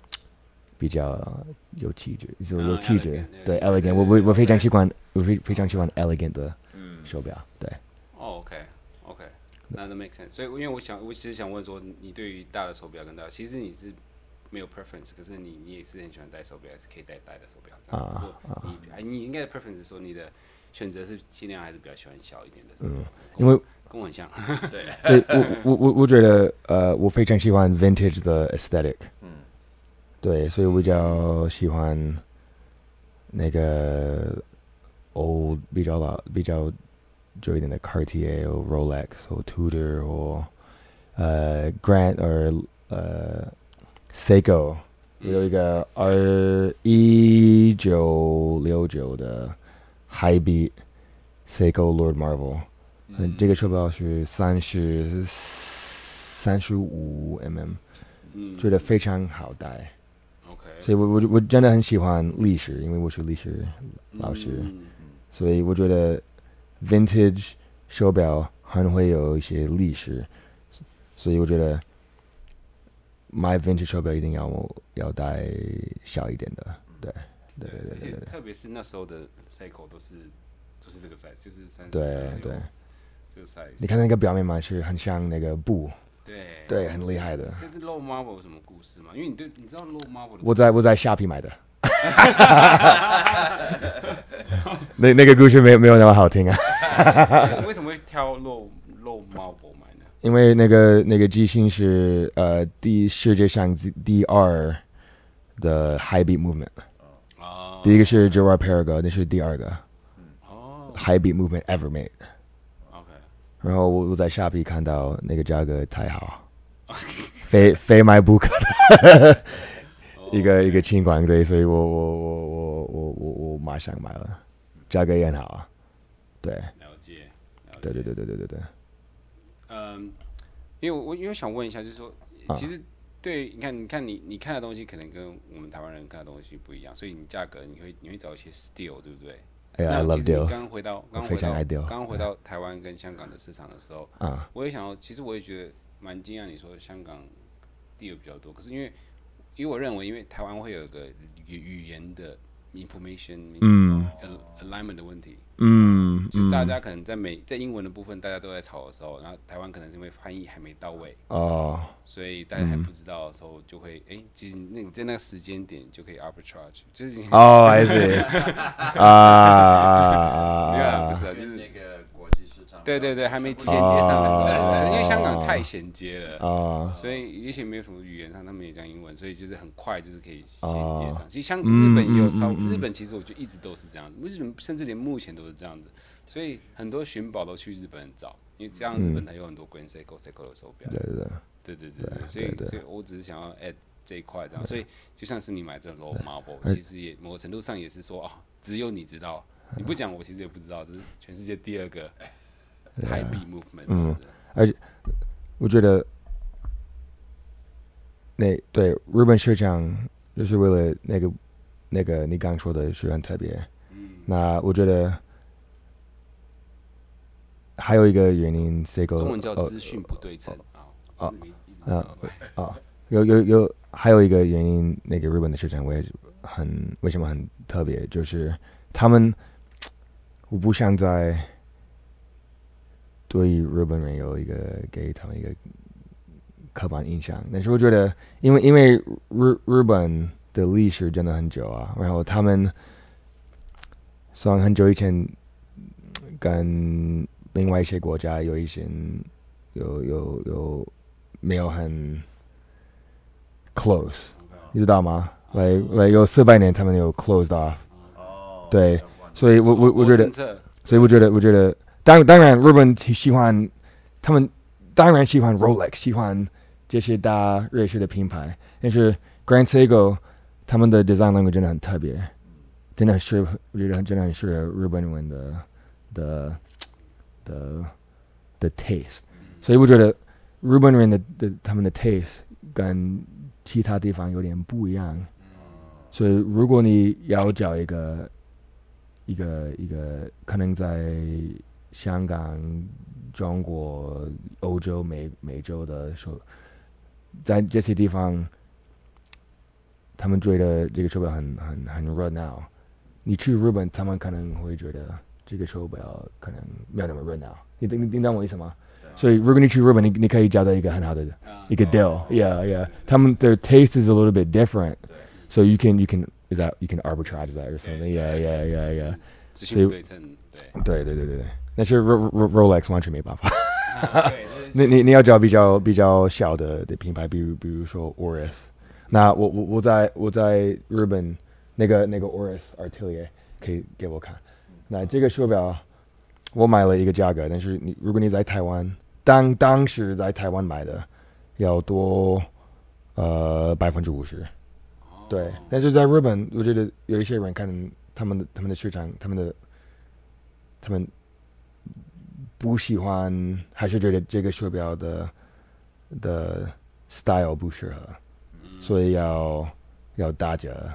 有气质，有气质，对 elegant， 我非常喜欢elegant 的手表，对。 OK， 那 make sense。所以因为我其实想问说，你对于大的手表跟大，其实你是没有 preference， 可是你也是很喜欢戴手表，还是可以戴的手表这样。不过你应该的 preference 是说你的选择是尽量还是比较喜欢小一点的手表， 因为跟我很像。对， 我觉得我非常喜欢 vintage 的 aesthetic，对，所以我比较喜欢那个 old 比较久一点的 Cartier 或 Rolex 或 Tudor 或Grant 或Seiko， 有一个1969的 High Beat Seiko Lord Marvel，这个手表是35mm，觉得非常好戴。所以我真的很喜欢历史，因为我是历史老师，所以我觉得 vintage 手表很会有一些历史，所以我觉得买 vintage 手表一定要戴小一点的，对。 而且特别是那时候的 Seiko 都是这个 size， 就是30 对这个 size。 你看那个表面嘛，是很像那个布。 对， 很厉害的。 这是 Low Marble 有什么故事吗？因为你知道 Low Marble 的故事我在虾皮买的。那个故事没有那么好听啊。 为什么会挑 Low Marble 买呢？ 因为那个机芯是世界上第2的 High Beat Movement。第一个是 Gerard Perregaux， 那是第2个。High Beat Movement ever made。然后我在虾皮看到那个价格太好，非买不可的一个情况，对，所以我马上买了，价格也很好啊，对， 了解， 对， 因为想问一下，就是说，其实对，你看你看的东西可能跟我们台湾人看的东西不一样，所以你价格你会找一些 steal， 对不对 ？I love deals。 刚回到台湾跟香港的市场的时候，我也想到，其实我也觉得蛮惊讶，你说香港 deal 比较多，可是因为我认为，因为台湾会有一个语言的 information alignment 的问题，就是大家可能在英文的部分大家都在吵的时候，然后台湾可能是因为翻译还没到位，所以大家还不知道的时候就会其实你在那个时间点就可以 arbitrage， 就是 I see 不是就是那个国际市场， 对，还没衔接上的时候，因为香港太衔接了，所以而且没有什么语言上，他们也讲英文，所以就是很快就是可以衔接上。其实日本也有日本其实我觉得一直都是这样子，日本甚至连目前都是这样子，所以很多寻宝都去日本找，因为这样日本它有很多 Grand Seiko 的手表，对，所以我只是想要 add 这一块这样，所以就像是你买这 Low Marble， 其实也某个程度上也是说只有你知道，你不讲我其实也不知道，这是全世界第2个 High Beat Movement。 而且我觉得对日本市场就是为了那个你刚说的是很特别，那我觉得还有一个原因，这个中文叫资讯不对称还有一个原因，那个日本的市场为什么很特别，就是他们我不想在对日本人给他们一个刻板印象，但是我觉得因为日本的历史真的很久啊，然后他们虽然很久以前跟另外一些国家有没有很 close，你知道吗？like 有400年他们有 closed off，对，所以我觉得，所以我觉得，当然日本喜欢他们，当然喜欢 Rolex， 喜欢这些大瑞士的品牌，但是 Grand Seiko 他们的 design language 真的很特别，真的是我觉得真的很适合日本人的 taste，所以我觉得日本人的他们的 taste 跟其他地方有点不一样，所以如果你要找一个可能在香港、中国、欧洲、美洲的时候，在这些地方，他们觉得这个手表很热闹。你去日本，他们可能会觉得这个手表可能没有那么热闹。你懂我意思吗？所以如果你去日本，你可以找到一个很好的一个 deal。Yeah， 他们their taste is a little bit different，so you can arbitrage that or something。Yeah。 资讯对称， 对。但是 Rolex 完全没办法。你要找比较小的品牌，比如说 Oris。那我在日本那个 Oris Atelier 可以给我看。那这个手表我买了一个价格，但是如果你在台湾，当时在台湾买的要多50%。对，但是在日本，我觉得有一些人看他们的市场，他们不喜欢，还是觉得这个手表的 style 不适合，所以要打折。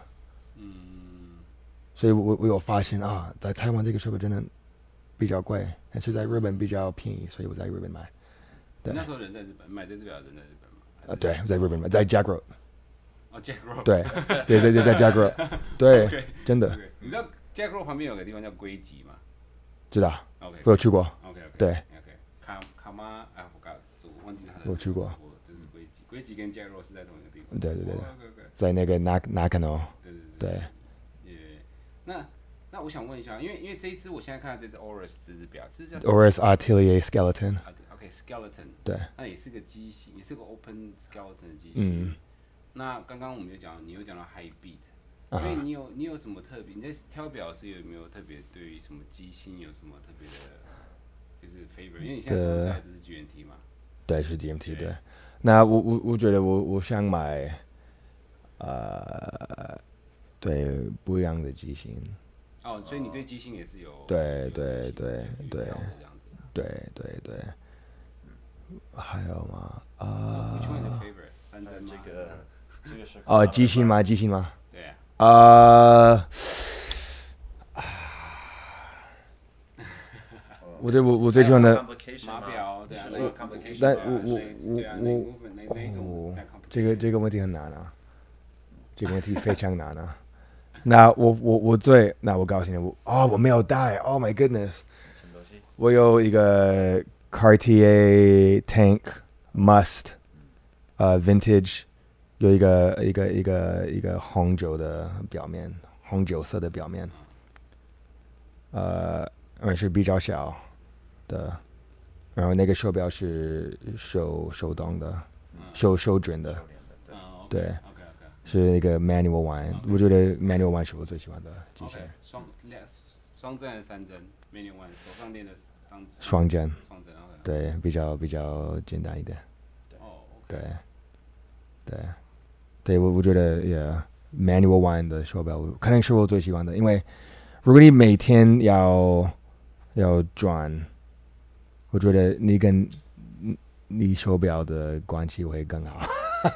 所以我有发现啊，在台湾这个手表真的比较贵，但是在日本比较便宜，所以我在日本买。对， 那时候人在日本买这只表，人在日本吗？ 对，在日本买，在 Jack Road。 Jack Road。 对，在 Jack Road。对，真的。 你知道 Jack Road 旁边有个地方叫龟吉吗？ 知道。 OK， 我有去过。 OK， 对。 OK， 卡玛，我忘记他的。 我去过。 这是龟吉跟 Jack Road 是在同一个地方。 对。在那个 Nakano。对。 那我想问一下，因为这一支我现在看到这只 Oris 这只表，这是叫 Oris Atelier Skeleton。 对，那也是个机型，也是个 Open Skeleton 的机型。那刚刚我们你有讲到 High Beat， 所以你有什么特别？你在挑表时有没有特别对于什么机芯有什么特别的，就是 favor？ 因为你现在手戴这是 GMT 嘛？ 对，是 GMT。对，那我觉得我想买对不一样的机芯。 所以你对机芯也是有对，还有吗 ？Which one is your favorite？ 三针吗？ 这个是机芯吗？ 对我最喜欢的码表，对啊，那个 complication， 但这个问题很难啊，这个问题非常难啊。那我高兴了，我没有带 ，Oh my goodness， 我有一个 Cartier Tank Must Vintage， 有一个红酒色的表面，而是比较小的，然后那个手表是手动的，手卷的，对。是那个 manual one， 我觉得 manual one 是我最喜欢的机型。 双针还是三针 ？manual one 手上练的双针。 OK。 对，比较简单一点。对，我觉得manual one 的手表可能是我最喜欢的，因为如果你每天要转，我觉得你跟你手表的关系会更好。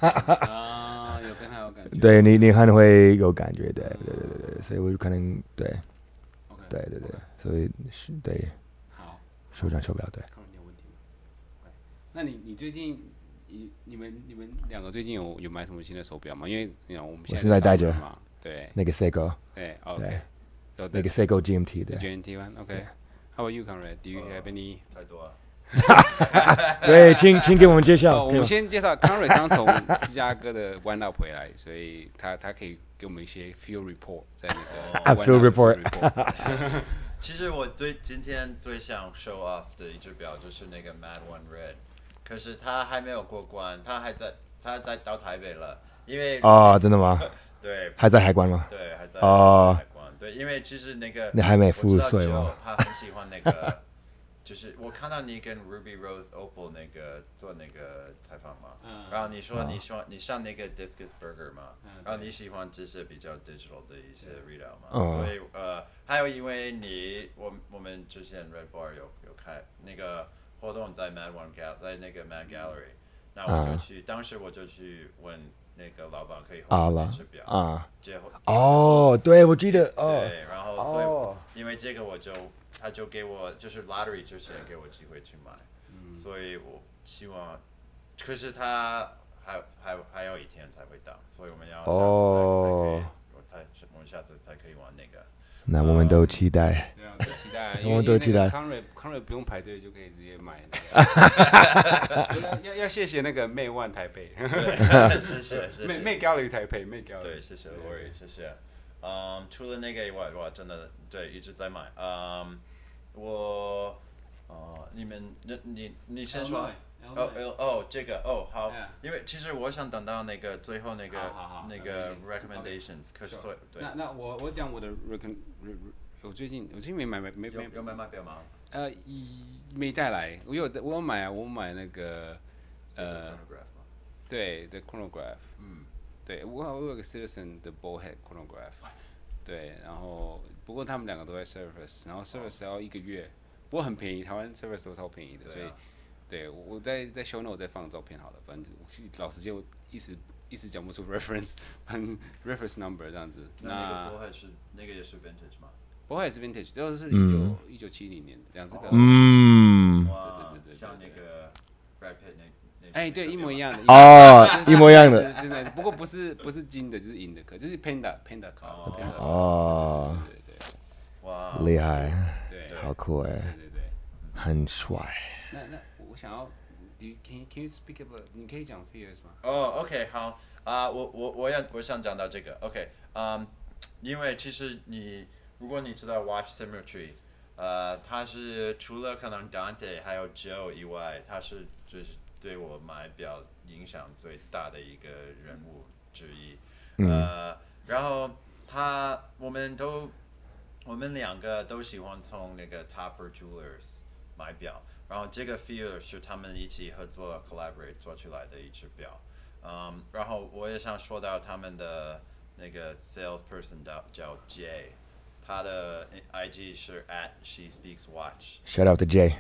对你很会有感觉，对，所以我可能对，所以是对， 好， 手表对。 你有问题吗？那你最近你们两个最近有买什么新的手表吗？因为我们现在戴着嘛，对， 那个 Seiko， 对， 那个 Seiko GMT 的 GMT one，OK。How about you, Conrad? Do you have any？ 太多了。 对，请给我们介绍。 我们先介绍 Conrad 刚从芝加哥的 One Up 回来，所以他可以给我们一些 field report 在那个 field report。 其实我今天最想 show off 的一只表就是那个 Mad One Red， 可是他还没有过关，他在到台北了，因为真的吗？ 对， 还在海关吗？ 对，还在哦海关，对，因为其实那个你还没付我知道税吗 Joe 他很喜欢那个，就是我看到你跟 Ruby Rose Opal 那个做那个采访嘛，然后你说你喜欢你上那个 Discus Burger 嘛，然后你喜欢这些比较 digital 的一些 readout 嘛，所以还有因为我们之前 Red Bar 有开那个活动在 Mad One Gal 在那个 Mad Gallery，那我就去，当时我就去问那个老板可以换那只表结果对，我记得对，然后所以因为这个他就给我就是 lottery 之前给我机会去买，所以我希望，可是他还有一天才会到，所以我们要我们下次才可以玩那个。 那我们都期待。 对啊，都期待， 我们都期待。 康瑞不用排队就可以直接买要谢谢那个妹万台北， 谢谢妹高丽台北，妹高丽。 对，谢谢 Lori，谢谢。除了那个以外，哇，真的对一直在买。你先说。这个好，因为其实我想等到那个最后那个 recommendations， 可是对。 那我讲我的 我最近没买有买表吗？ 没带来，我有买啊，我买那个对 The Chronograph， 对我有个 Citizen 的 Bullhead Chronograph， 对，然后不过他们两个都在 Service， 然后 Service 要1个月，不过很便宜，台湾 Service 都超便宜的，所以。对，我在 show note 再放照片好了，反正老实讲，我一时讲不出 reference number 这样子。 那个Bullhead那个也是 vintage 吗 ？Bullhead是 vintage，都是1970年的两只表。 对，像那个 Brad Pitt 那。 哎，对，一模一样的。 一模一样的。 真的，不过不是金的，就是银的壳，就是 Panda 壳。对。 哇， 厉害。 对， 好酷哎。 对， 很帅。 那我想要 ，Can you speak about？ 你可以讲 fears 吗 ？OK， 好我想讲到这个 ，OK， 因为其实如果你知道 Watch Symmetry，它是除了可能 Dante 还有 Joe 以外，它是就是对我买表影响最大的一个人物之一。然后我们两个都喜欢从那个 Topper Jewelers 买表。然后这个 Fear 是他们一起合作 collaborate 做出来的一只表，然后我也想说到他们的那个 salesperson 叫 Jay， 他的 IG 是 @SheSpeaksWatch。 Shout out to Jay.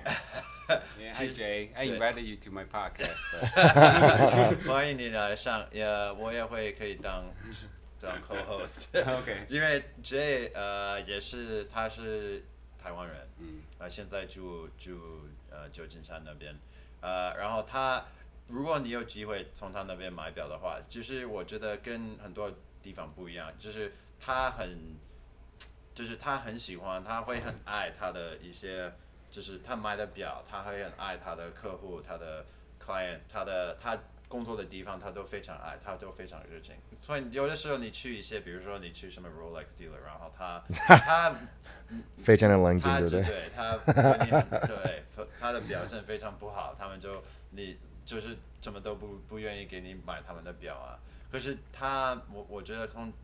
Hi Jay, I invited you to my podcast. 欢迎你来上，我也会可以当 co-host。 OK， 因为 Jay 他是台湾人，现在住旧金山那边，然后如果你有机会从他那边买表的话，就是我觉得跟很多地方不一样，就是他很喜欢，他会很爱他的一些，就是他买的表，他会很爱他的客户，他的 clients， 他工作的地方他都非常爱，他都非常热情。所以有的时候你去一些，比如说你去什么 Rolex dealer， 然后他非常的冷静，对不对？ 对他的表现非常不好，他们你就是什么都不愿意给你买他们的表啊。可是我觉得从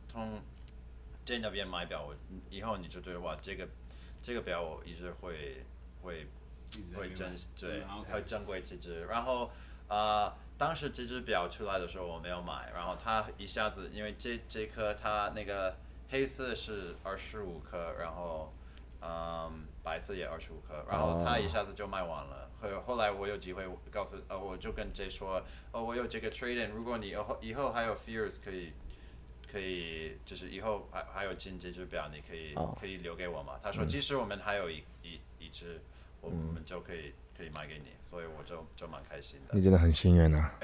Jay 那边买表，以后你就觉得哇，这个表我一直会会珍贵这只。然后当时这只表出来的时候我没有买，然后它一下子因为这颗它那个黑色是25颗，然后白色也25颗，然后它一下子就卖完了。后来我有机会我就跟 Jay 说，我有这个 trade in， 如果你以后还有 fears 可以就是以后还有进这只表，你可以留给我嘛？他说其实我们还有一只，我们就可以卖给你，所以我就蛮开心的。 你真的很幸运啊。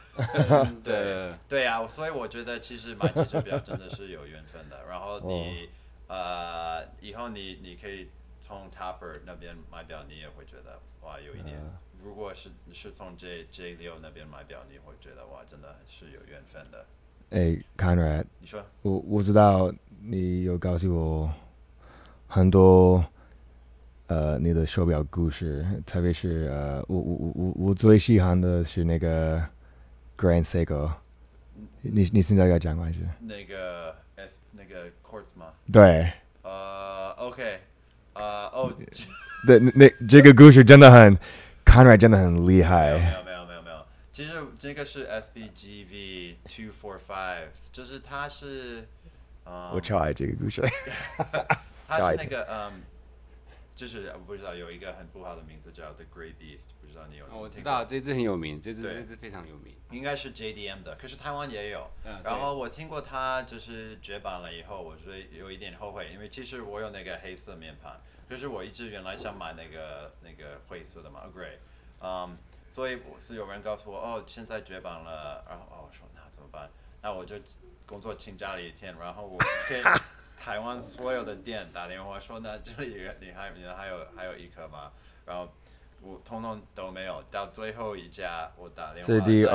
对啊，所以我觉得其实买这只表真的是有缘分的。然后以后你可以从 Topper 那边买表，你也会觉得哇有一点。如果是从 J6 那边买表，你会觉得哇真的是有缘分的。 Conrad， 你说我知道你有告诉我很多你的手表故事，特别是我最喜欢的是那个 Grand Seiko。你现在要讲还是？ 那个那个 Quartz 吗？ 对， OK， 对，这个故事真的很 Conrad 真的很厉害。 没有，其实这个是 SBGV 245，就是它是， 我超爱这个故事。 它是那个就是我不知道有一个很不好的名字叫 The Great Beast， 不知道你有没有听过？ 我知道这只很有名，这只非常有名， 应该是 JDM 的，可是台湾也有。然后我听过它就是绝版了以后，我觉得有一点后悔，因为其实我有那个黑色面盘，可是我一直原来想买那个灰色的嘛 ，Grey，所以是有人告诉我哦，现在绝版了，然后我说那怎么办？那我就工作请假了一天，然后我给台湾所有的店打电话说，那这里你还有一颗吗？然后我通通都没有，到最后一家我打电话。 这第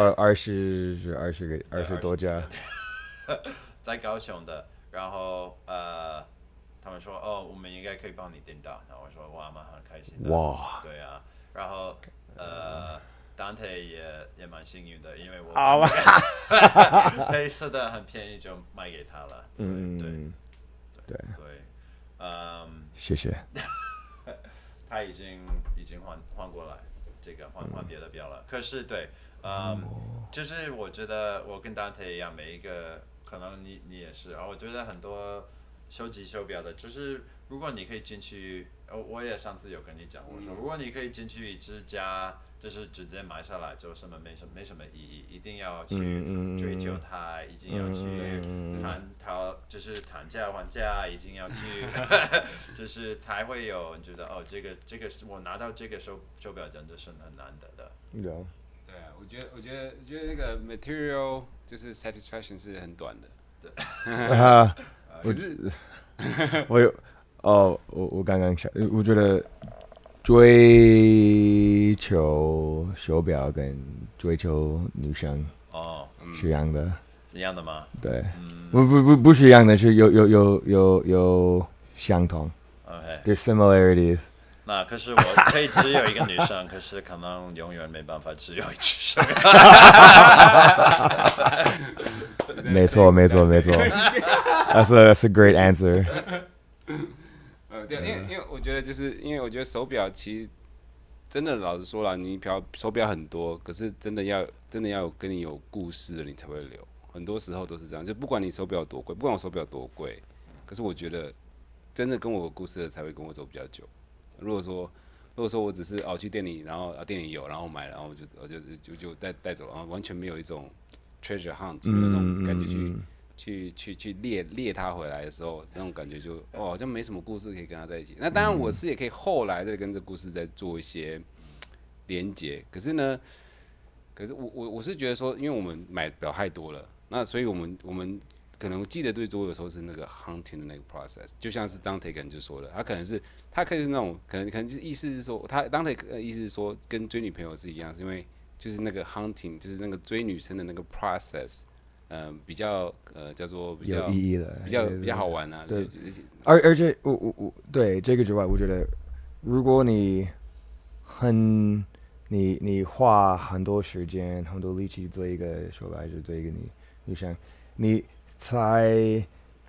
20多家， 在高雄的，然后他们说哦，我们应该可以帮你订到，然后我说哇，蛮很开心的。 哇， 对啊，然后Dante 也蛮幸运的，因为我黑色的很便宜就卖给他了。对，所以谢谢。 他已经换过来，这个换别的表了。可是对，就是我觉得我跟 Dante 一样，每一个可能你也是，然后我觉得很多收集手表的，就是如果你可以进去，我也上次有跟你讲，我说如果你可以进去一只家，就是直接买下来，就没什么意义，一定要去追求它，一定要去就是谈价还价，一定要去，就是才会有觉得哦，这个是我拿到这个手表真的是很难得的。 有。 对啊，我觉得那个 material 就是 satisfaction 是很短的。对，可是我刚刚想，我觉得追求手表跟追求女生是一样的。 一样的吗？ 对，不是一样的，是有相同。 OK， There's similarities。 那可是我可以只有一个女生，可是可能永远没办法只有一只手表。 没错。That's a great answer。 对，因为我觉得因为我觉得手表其实真的老实说了，你手表很多，可是真的要有跟你有故事的，你才会留。很多时候都是这样，就不管你手表多贵，不管我手表多贵，可是我觉得真的跟我有故事的才会跟我走比较久。如果说我只是去店里，然后店里有，然后买了，然后我就带走，然后完全没有一种 treasure hunt，没有那种感觉去猎它回来的时候，那种感觉就好像没什么故事可以跟他在一起。那当然我是也可以后来再跟这故事再做一些连结，可是我是觉得说，因为我们买表太多了，那所以我们可能记得最多的时候是那个 hunting 的那个 process， 就像是 Dante 可能就说的，他可以是那种可能意思是说，他 Dante 意思是说跟追女朋友是一样，是因为就是那个 hunting 就是那个追女生的那个 process， 比较叫做比较有意义的， 比较好玩啊。 对，而且我对这个之外，我觉得如果你花很多时间、很多力气做一个手表，还是做一个女生，你才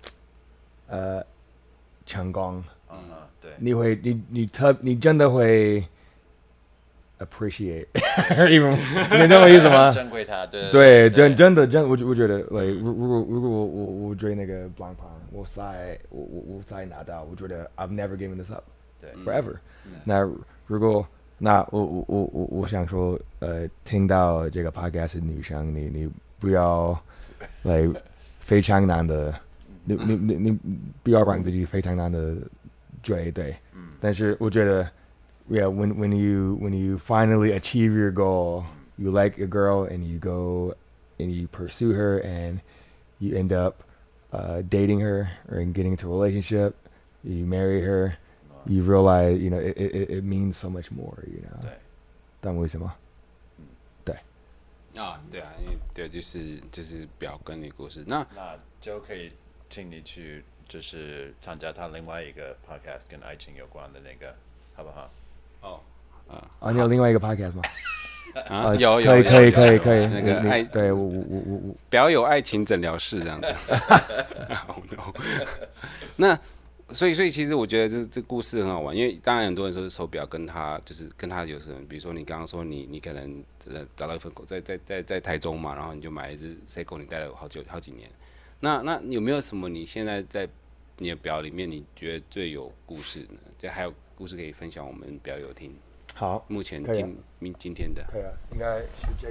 成功。 对， 你真的会 appreciate， 你懂我意思吗？ 珍贵它， 对，真的，我觉得，如果我追那个 Blanc Pan， 我再拿到，我觉得 I've never given this up， 对 ，forever。那如果我想说，听到这个 podcast 的女生，你不要非常难的，你不要让自己非常难的追，对。但是我觉得 ，yeah， when you finally achieve your goal， you like a girl and you go and you pursue her and you end up dating her or getting into a relationship, you marry her, you realize it means so much more, 对。 但为什么？对。 对啊，因为对，就是表跟你故事，那就可以请你去，就是参加他另外一个 podcast 跟爱情有关的那个。 好不好？ 啊，你有另外一个 podcast 吗？ 有可以那个爱对我表友爱情诊疗室这样子。Oh no 那所以其实我觉得这故事很好玩，因为当然很多人说手表跟他有什么，比如说你刚刚说你可能找到一份在台中嘛，然后你就买了一只 Seiko， 你戴了好几年。那有没有什么你现在在你的表里面你觉得最有故事呢？就还有故事可以分享我们表友听？ 好， 目前可以啊今天的可以啊，应该是这个。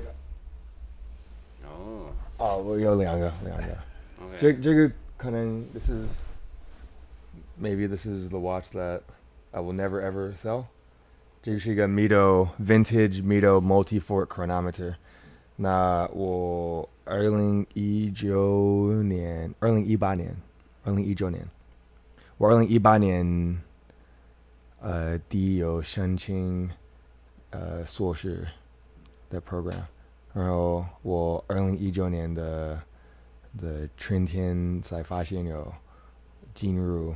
哦， 我有两个。 OK 这个可能maybe this is the watch that I will never ever sell。这个是一个 Vintage Mito Multi-Fort Chronometer。那我2018年，我2018年第一有申请硕士的 program， 然后我2019年的春天才发现有进入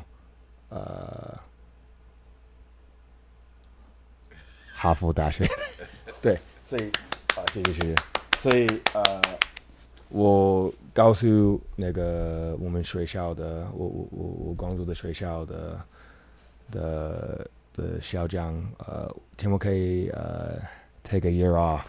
哈佛大学。对，所以谢谢。所以我告诉那个我们学校的我工作的学校的校长，请我可以take a year off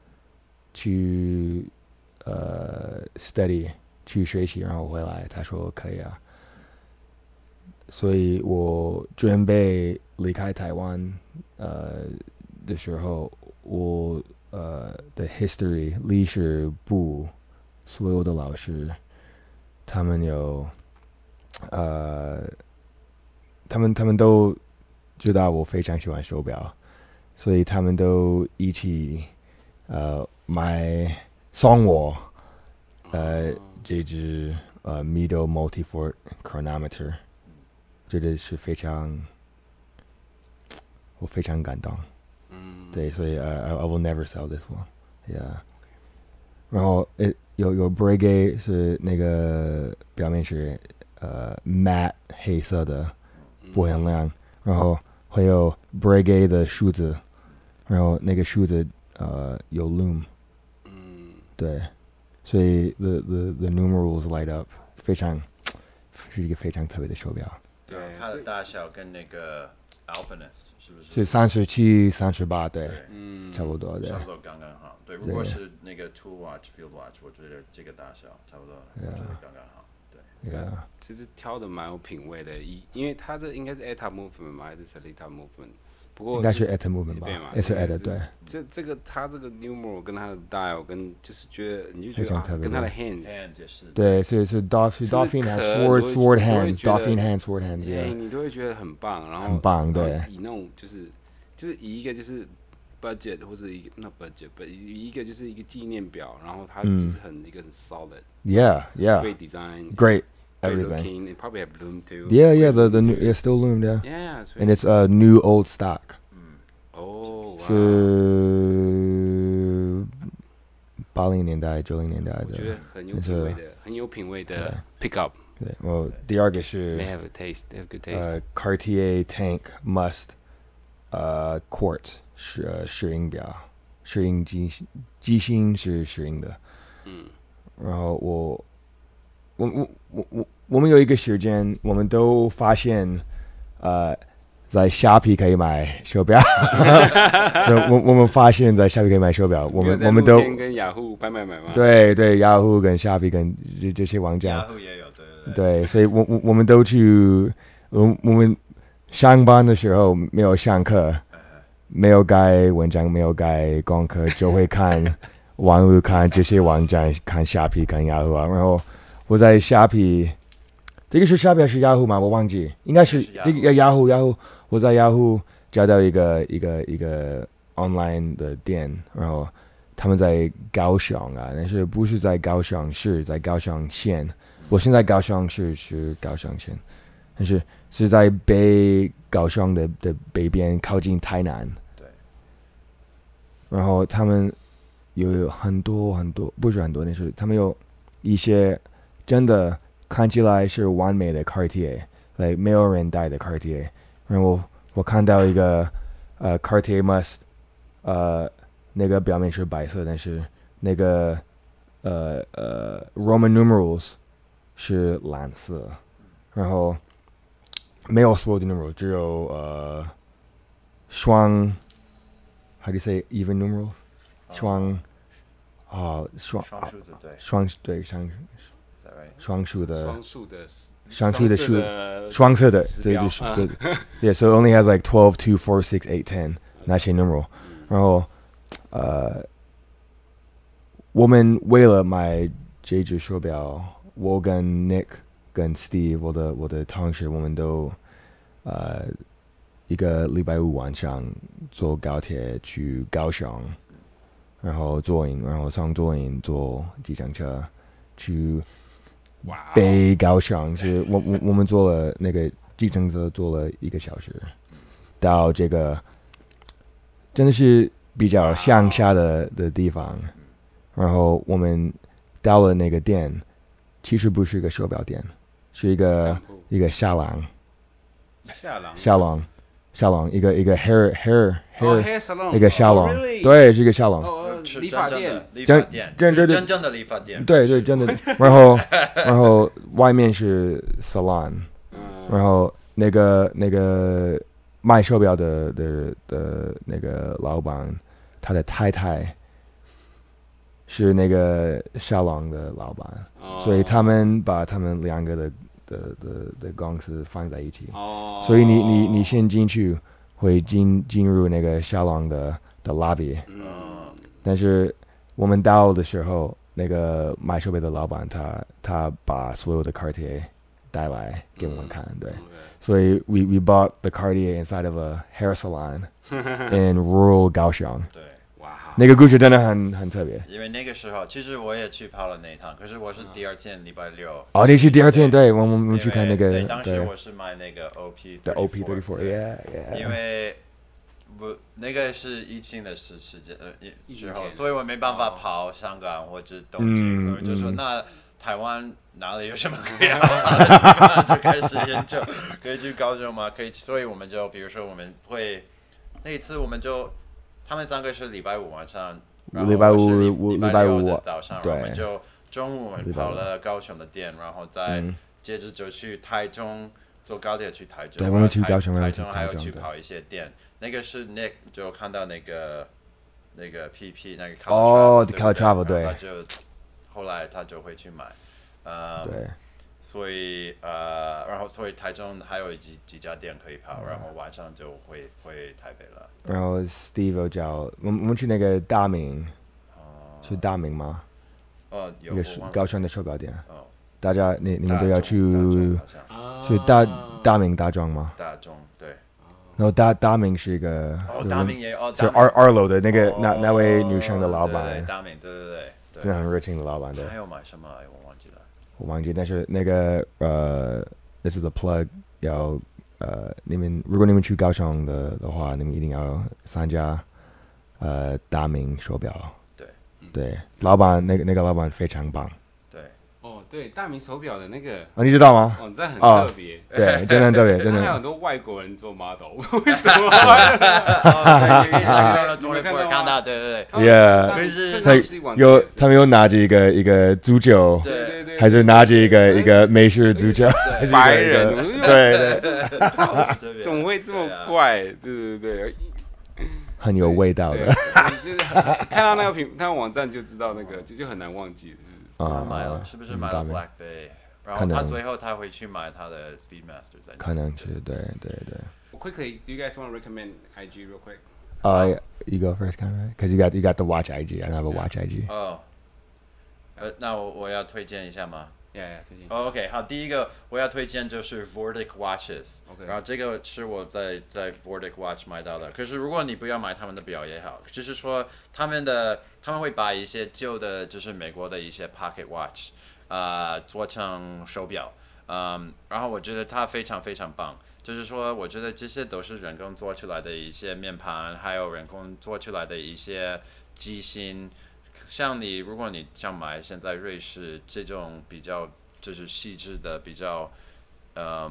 去study 去学习，然后回来。他说可以啊。所以我准备离开台湾的时候，我的 history 历史部所有的老师，他们有他们都知道我非常喜欢手表，所以他们都一起送我这只Mito Multi-Fort Chronometer， 觉得是我非常感动。对，所以I will never sell this one。Yeah。然后有 Breguet 是那个表面是matte 黑色的，不会很亮。然后会有 Breguet 的数字，然后那个数字有 lume。对，所以 the numerals light up， 是一个非常特别的手表。 对，它的大小跟那个 Alpinist 是不是？ 是37、38，对，差不多，对， 差不多刚刚好。对，如果是那个 Tool Watch、Field Watch， 我觉得这个大小差不多，我觉得刚刚好。对， 其实挑的蛮有品味的，因为它这应该是 ETA Movement 吗？还是 Sellita Movement？ 不过应该是 ETA Movement 吧？是 ETA， 对。 它这个 numeral 跟它的 dial 跟就是觉得你就觉得跟它的 hand 也是。 对，是 Dolphin hand sword hand Dolphin hand sword hand， 对， 你都会觉得很棒，然后很棒，对。 以那种就是以一个就是 budget 或者一个那 budget， 以一个就是一个纪念表，然后它就是一个很 solid。Yeah，great design，great。Everything. It probably have loom too. Yeah. The new, it's still loomed. Yeah. Yeah. And it's new old stock. Oh, wow. 是80年代、90年代的。 我觉得很有品味的 pick up. 对，我第二个是 They have a taste. They have good taste. Cartier Tank Must Quartz 石英表，石英机芯是石英的。然后我们有一个时间，我们都发现，在虾皮可以买手表。我们发现，在虾皮可以买手表，我们都跟雅虎买吗？ 对，雅虎跟虾皮跟这些网站， 雅虎也有， 对，所以我们都去，我们上班的时候没有上课，没有改文章，没有改功课，就会看网络，看这些网站，看虾皮，看雅虎啊，然后。我在虾皮，这个是虾皮还是雅虎吗？我忘记，应该是这个雅虎。我在雅虎找到一个 online 的店，然后他们在高雄啊，但是不是在高雄市，在高雄县。我现在高雄市是高雄县，但是是在高雄的北边，靠近台南。 对。 然后他们有很多，不是很多，但是他们有一些。真的看起来是完美的 Cartier， 没有人戴的 Cartier。然后我看到一个Cartier Must，那个表面是白色，但是那个Roman numerals 是蓝色，然后没有所有的 numeral， 只有双 ，how do you say even numerals？ 双双数字对， 双对双 is that right？ 双数的数双色的指标对，yeah， so it only has like 12, 2, 4, 6, 8, 10那些 numeral， 然后我们为了买这只手表，我跟 Nick 跟 Steve 我的同事，我们都一个礼拜五晚上坐高铁去高雄，然后从左营坐计程车去北高雄，是我们坐了那个计程车坐了1个小时，到这个真的是比较乡下的地方，然后我们到了那个店，其实不是一个手表店，是一个沙龙，一个 hair salon， 一个沙龙，对，是一个沙龙， 理发店， 真正的理发店， 对，真的，然后外面是 salon，然后那个卖手表的那个老板，他的太太是那个沙龙的老板，所以他们把他们2个的公司放在一起，所以你先进去会进入那个沙龙的 lobby，但是我们到的时候，那个卖手表的老板他把所有的 Cartier 带来给我们看，对。所以 we bought the Cartier inside of a hair salon in rural 高雄。 对， 哇， 那个故事真的很特别。 因为那个时候，其实我也去跑了那一趟，可是我是第二天礼拜六。 哦，你是第二天，对，我们去看那个。 对，当时我是买那个 OP。 The OP34，yeah。 因为那个是疫情的时候，所以我没办法跑香港或者东京，所以就说那。台湾哪里有什么可以好的就开始研究，可以去高雄吗？可以，所以我们就比如说我们会那一次我们就他们3个是礼拜五晚上， 礼拜五的早上，我们就中午我们跑了高雄的店，然后再接着就去台中坐高铁去台中， 对，我们去高雄， 台中还有去跑一些店，那个是 Nick 就看到那个 PP 那个 Color Travel 对， 他就。后来他就会去买， 对， 所以然后所以台中还有几家店可以跑，然后晚上就回台北了。 然后 Steve 叫我们去那个大明，是大明吗？ 有一个高雄的手表店。大家你们都要去，是大明大庄吗？ 大庄对。 然后大明是一个大明也是2楼的那个那位女生的老板。 对，大明对。 真的很热情的老板，对。 还有买什么？我忘记，但是那个this is a plug， 要如果你们去高雄的话，你们一定要参加大明手表。对，老板那个老板非常棒。 对，大明手表的那个， 你知道吗？ 这很特别， 对，真的很特别，真的。 还有很多外国人做 model， 为什么？ 看到，对 ，yeah，他们有拿着一个足球， 对， 还是拿着一个美式足球， 白人， 对， 怎么会这么怪？对， 很有味道的。 就是看到那个看到网站就知道那个，就很难忘记。 买了，是不是买了 Black Bay？ 然后他最后他回去买他的 Speedmaster， 在可能是对。 Quickly, do you guys want to recommend IG real quick? You go first, kind of, right? Because you got the watch IG. I don't have a watch IG. 那我要推荐一下吗？ 推荐。 OK， 好，第一个我要推荐就是 Vortic Watches。然后这个是我在 Vortic Watch 买到的。可是如果你不要买他们的表也好，就是说他们会把一些旧的，就是美国的一些 Pocket Watch， 做成手表。然后我觉得它非常非常棒。就是说，我觉得这些都是人工做出来的一些面盘，还有人工做出来的一些机芯。像如果你想买现在瑞士这种比较就是细致的比较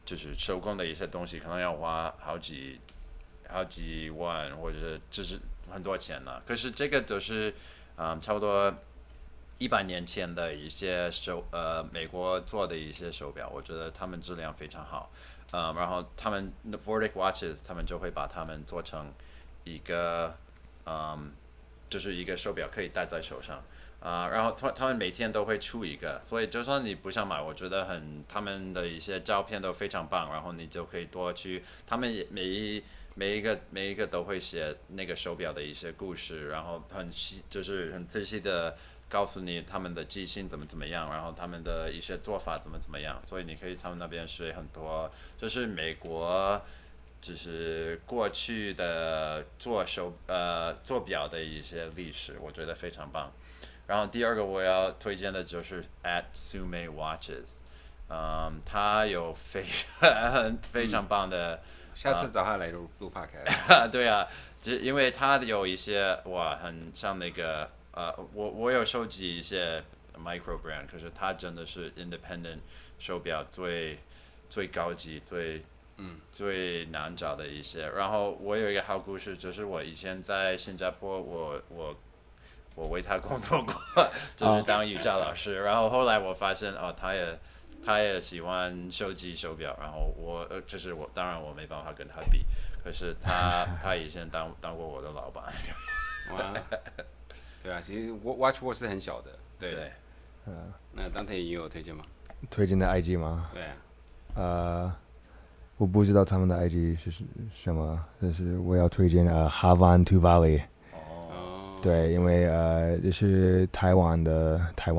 就是手工的一些东西，可能要花好几万，或者是就是很多钱呢。可是这个都是差不多100年前的一些美国做的一些手表，我觉得他们质量非常好。然后他们 Nordic Watches 他们就会把它们做成一个就是一个手表可以戴在手上。然后他们每天都会出一个，所以就算你不想买，我觉得他们的一些照片都非常棒，然后你就可以多去，他们也每一个都会写那个手表的一些故事，然后就是很仔细的告诉你他们的机芯怎么样，然后他们的一些做法怎么样，所以你可以他们那边学很多，就是美国就是过去的做表的一些历史，我觉得非常棒。然后第二个我要推荐的就是 at Sume Watches，他有非常棒的， 下次找他来录 podcast。 对啊，因为他有一些很像那个我有收集一些 micro brand， 可是他真的是 independent 手表最高级最难找的一些。然后我有一个好故事，就是我以前在新加坡，我为他工作过，就是当瑜伽老师。然后后来我发现他也喜欢收集手表，然后就是当然我没办法跟他比，可是他以前当过我的老板。 哇，对啊，其实 Watchwatch 是很小的，对。那当天也有推荐吗？ 推荐的 IG 吗？ 对啊。 我不知道他们的 IG 是什么，但是我要推荐Havan to Valley。对，因为这是台湾的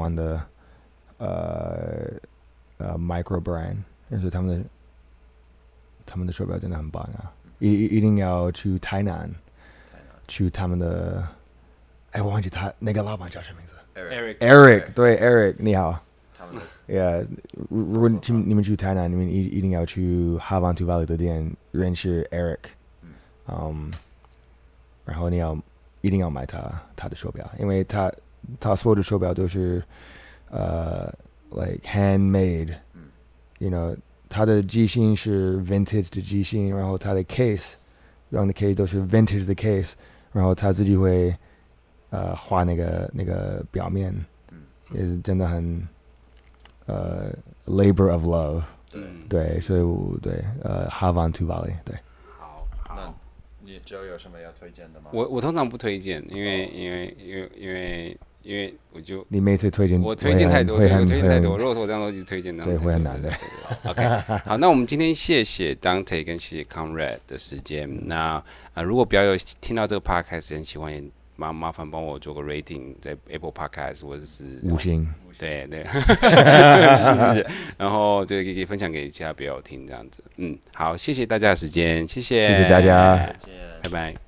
micro brand， 但是他们的手表真的很棒啊！一定要去台南，去他们的，我忘记他那个老板叫什么名字 ？Eric， 对 Eric， 你好。Yeah， 如果你们去台南，你们一定要去 Havan to Valley 的店认识 Eric。然后一定要买他的手表，因为他所有的手表都是like handmade，you know， 他的机芯是 vintage 的机芯，然后他的 case， 用的 case 都是 vintage 的 case， 然后他自己会画那个表面，也是真的很labor of love。对，所以Havan to Valley， 对。 你就有什么要推荐的吗？ 我通常不推荐，因为我就你每次推荐我推荐太多，对，我推荐太多。如果说我这样东西推荐， 对，会很难的。 OK， 好，那我们今天谢谢 Dante 跟谢谢 Conrad 的时间。那如果表友听到这个 podcast 很喜欢，也麻烦帮我做个 rating， 在 Apple Podcast 或者是 5星。 对，然后就可以分享给其他表友听，这样子。好，谢谢大家的时间，谢谢大家， 再见， 拜拜。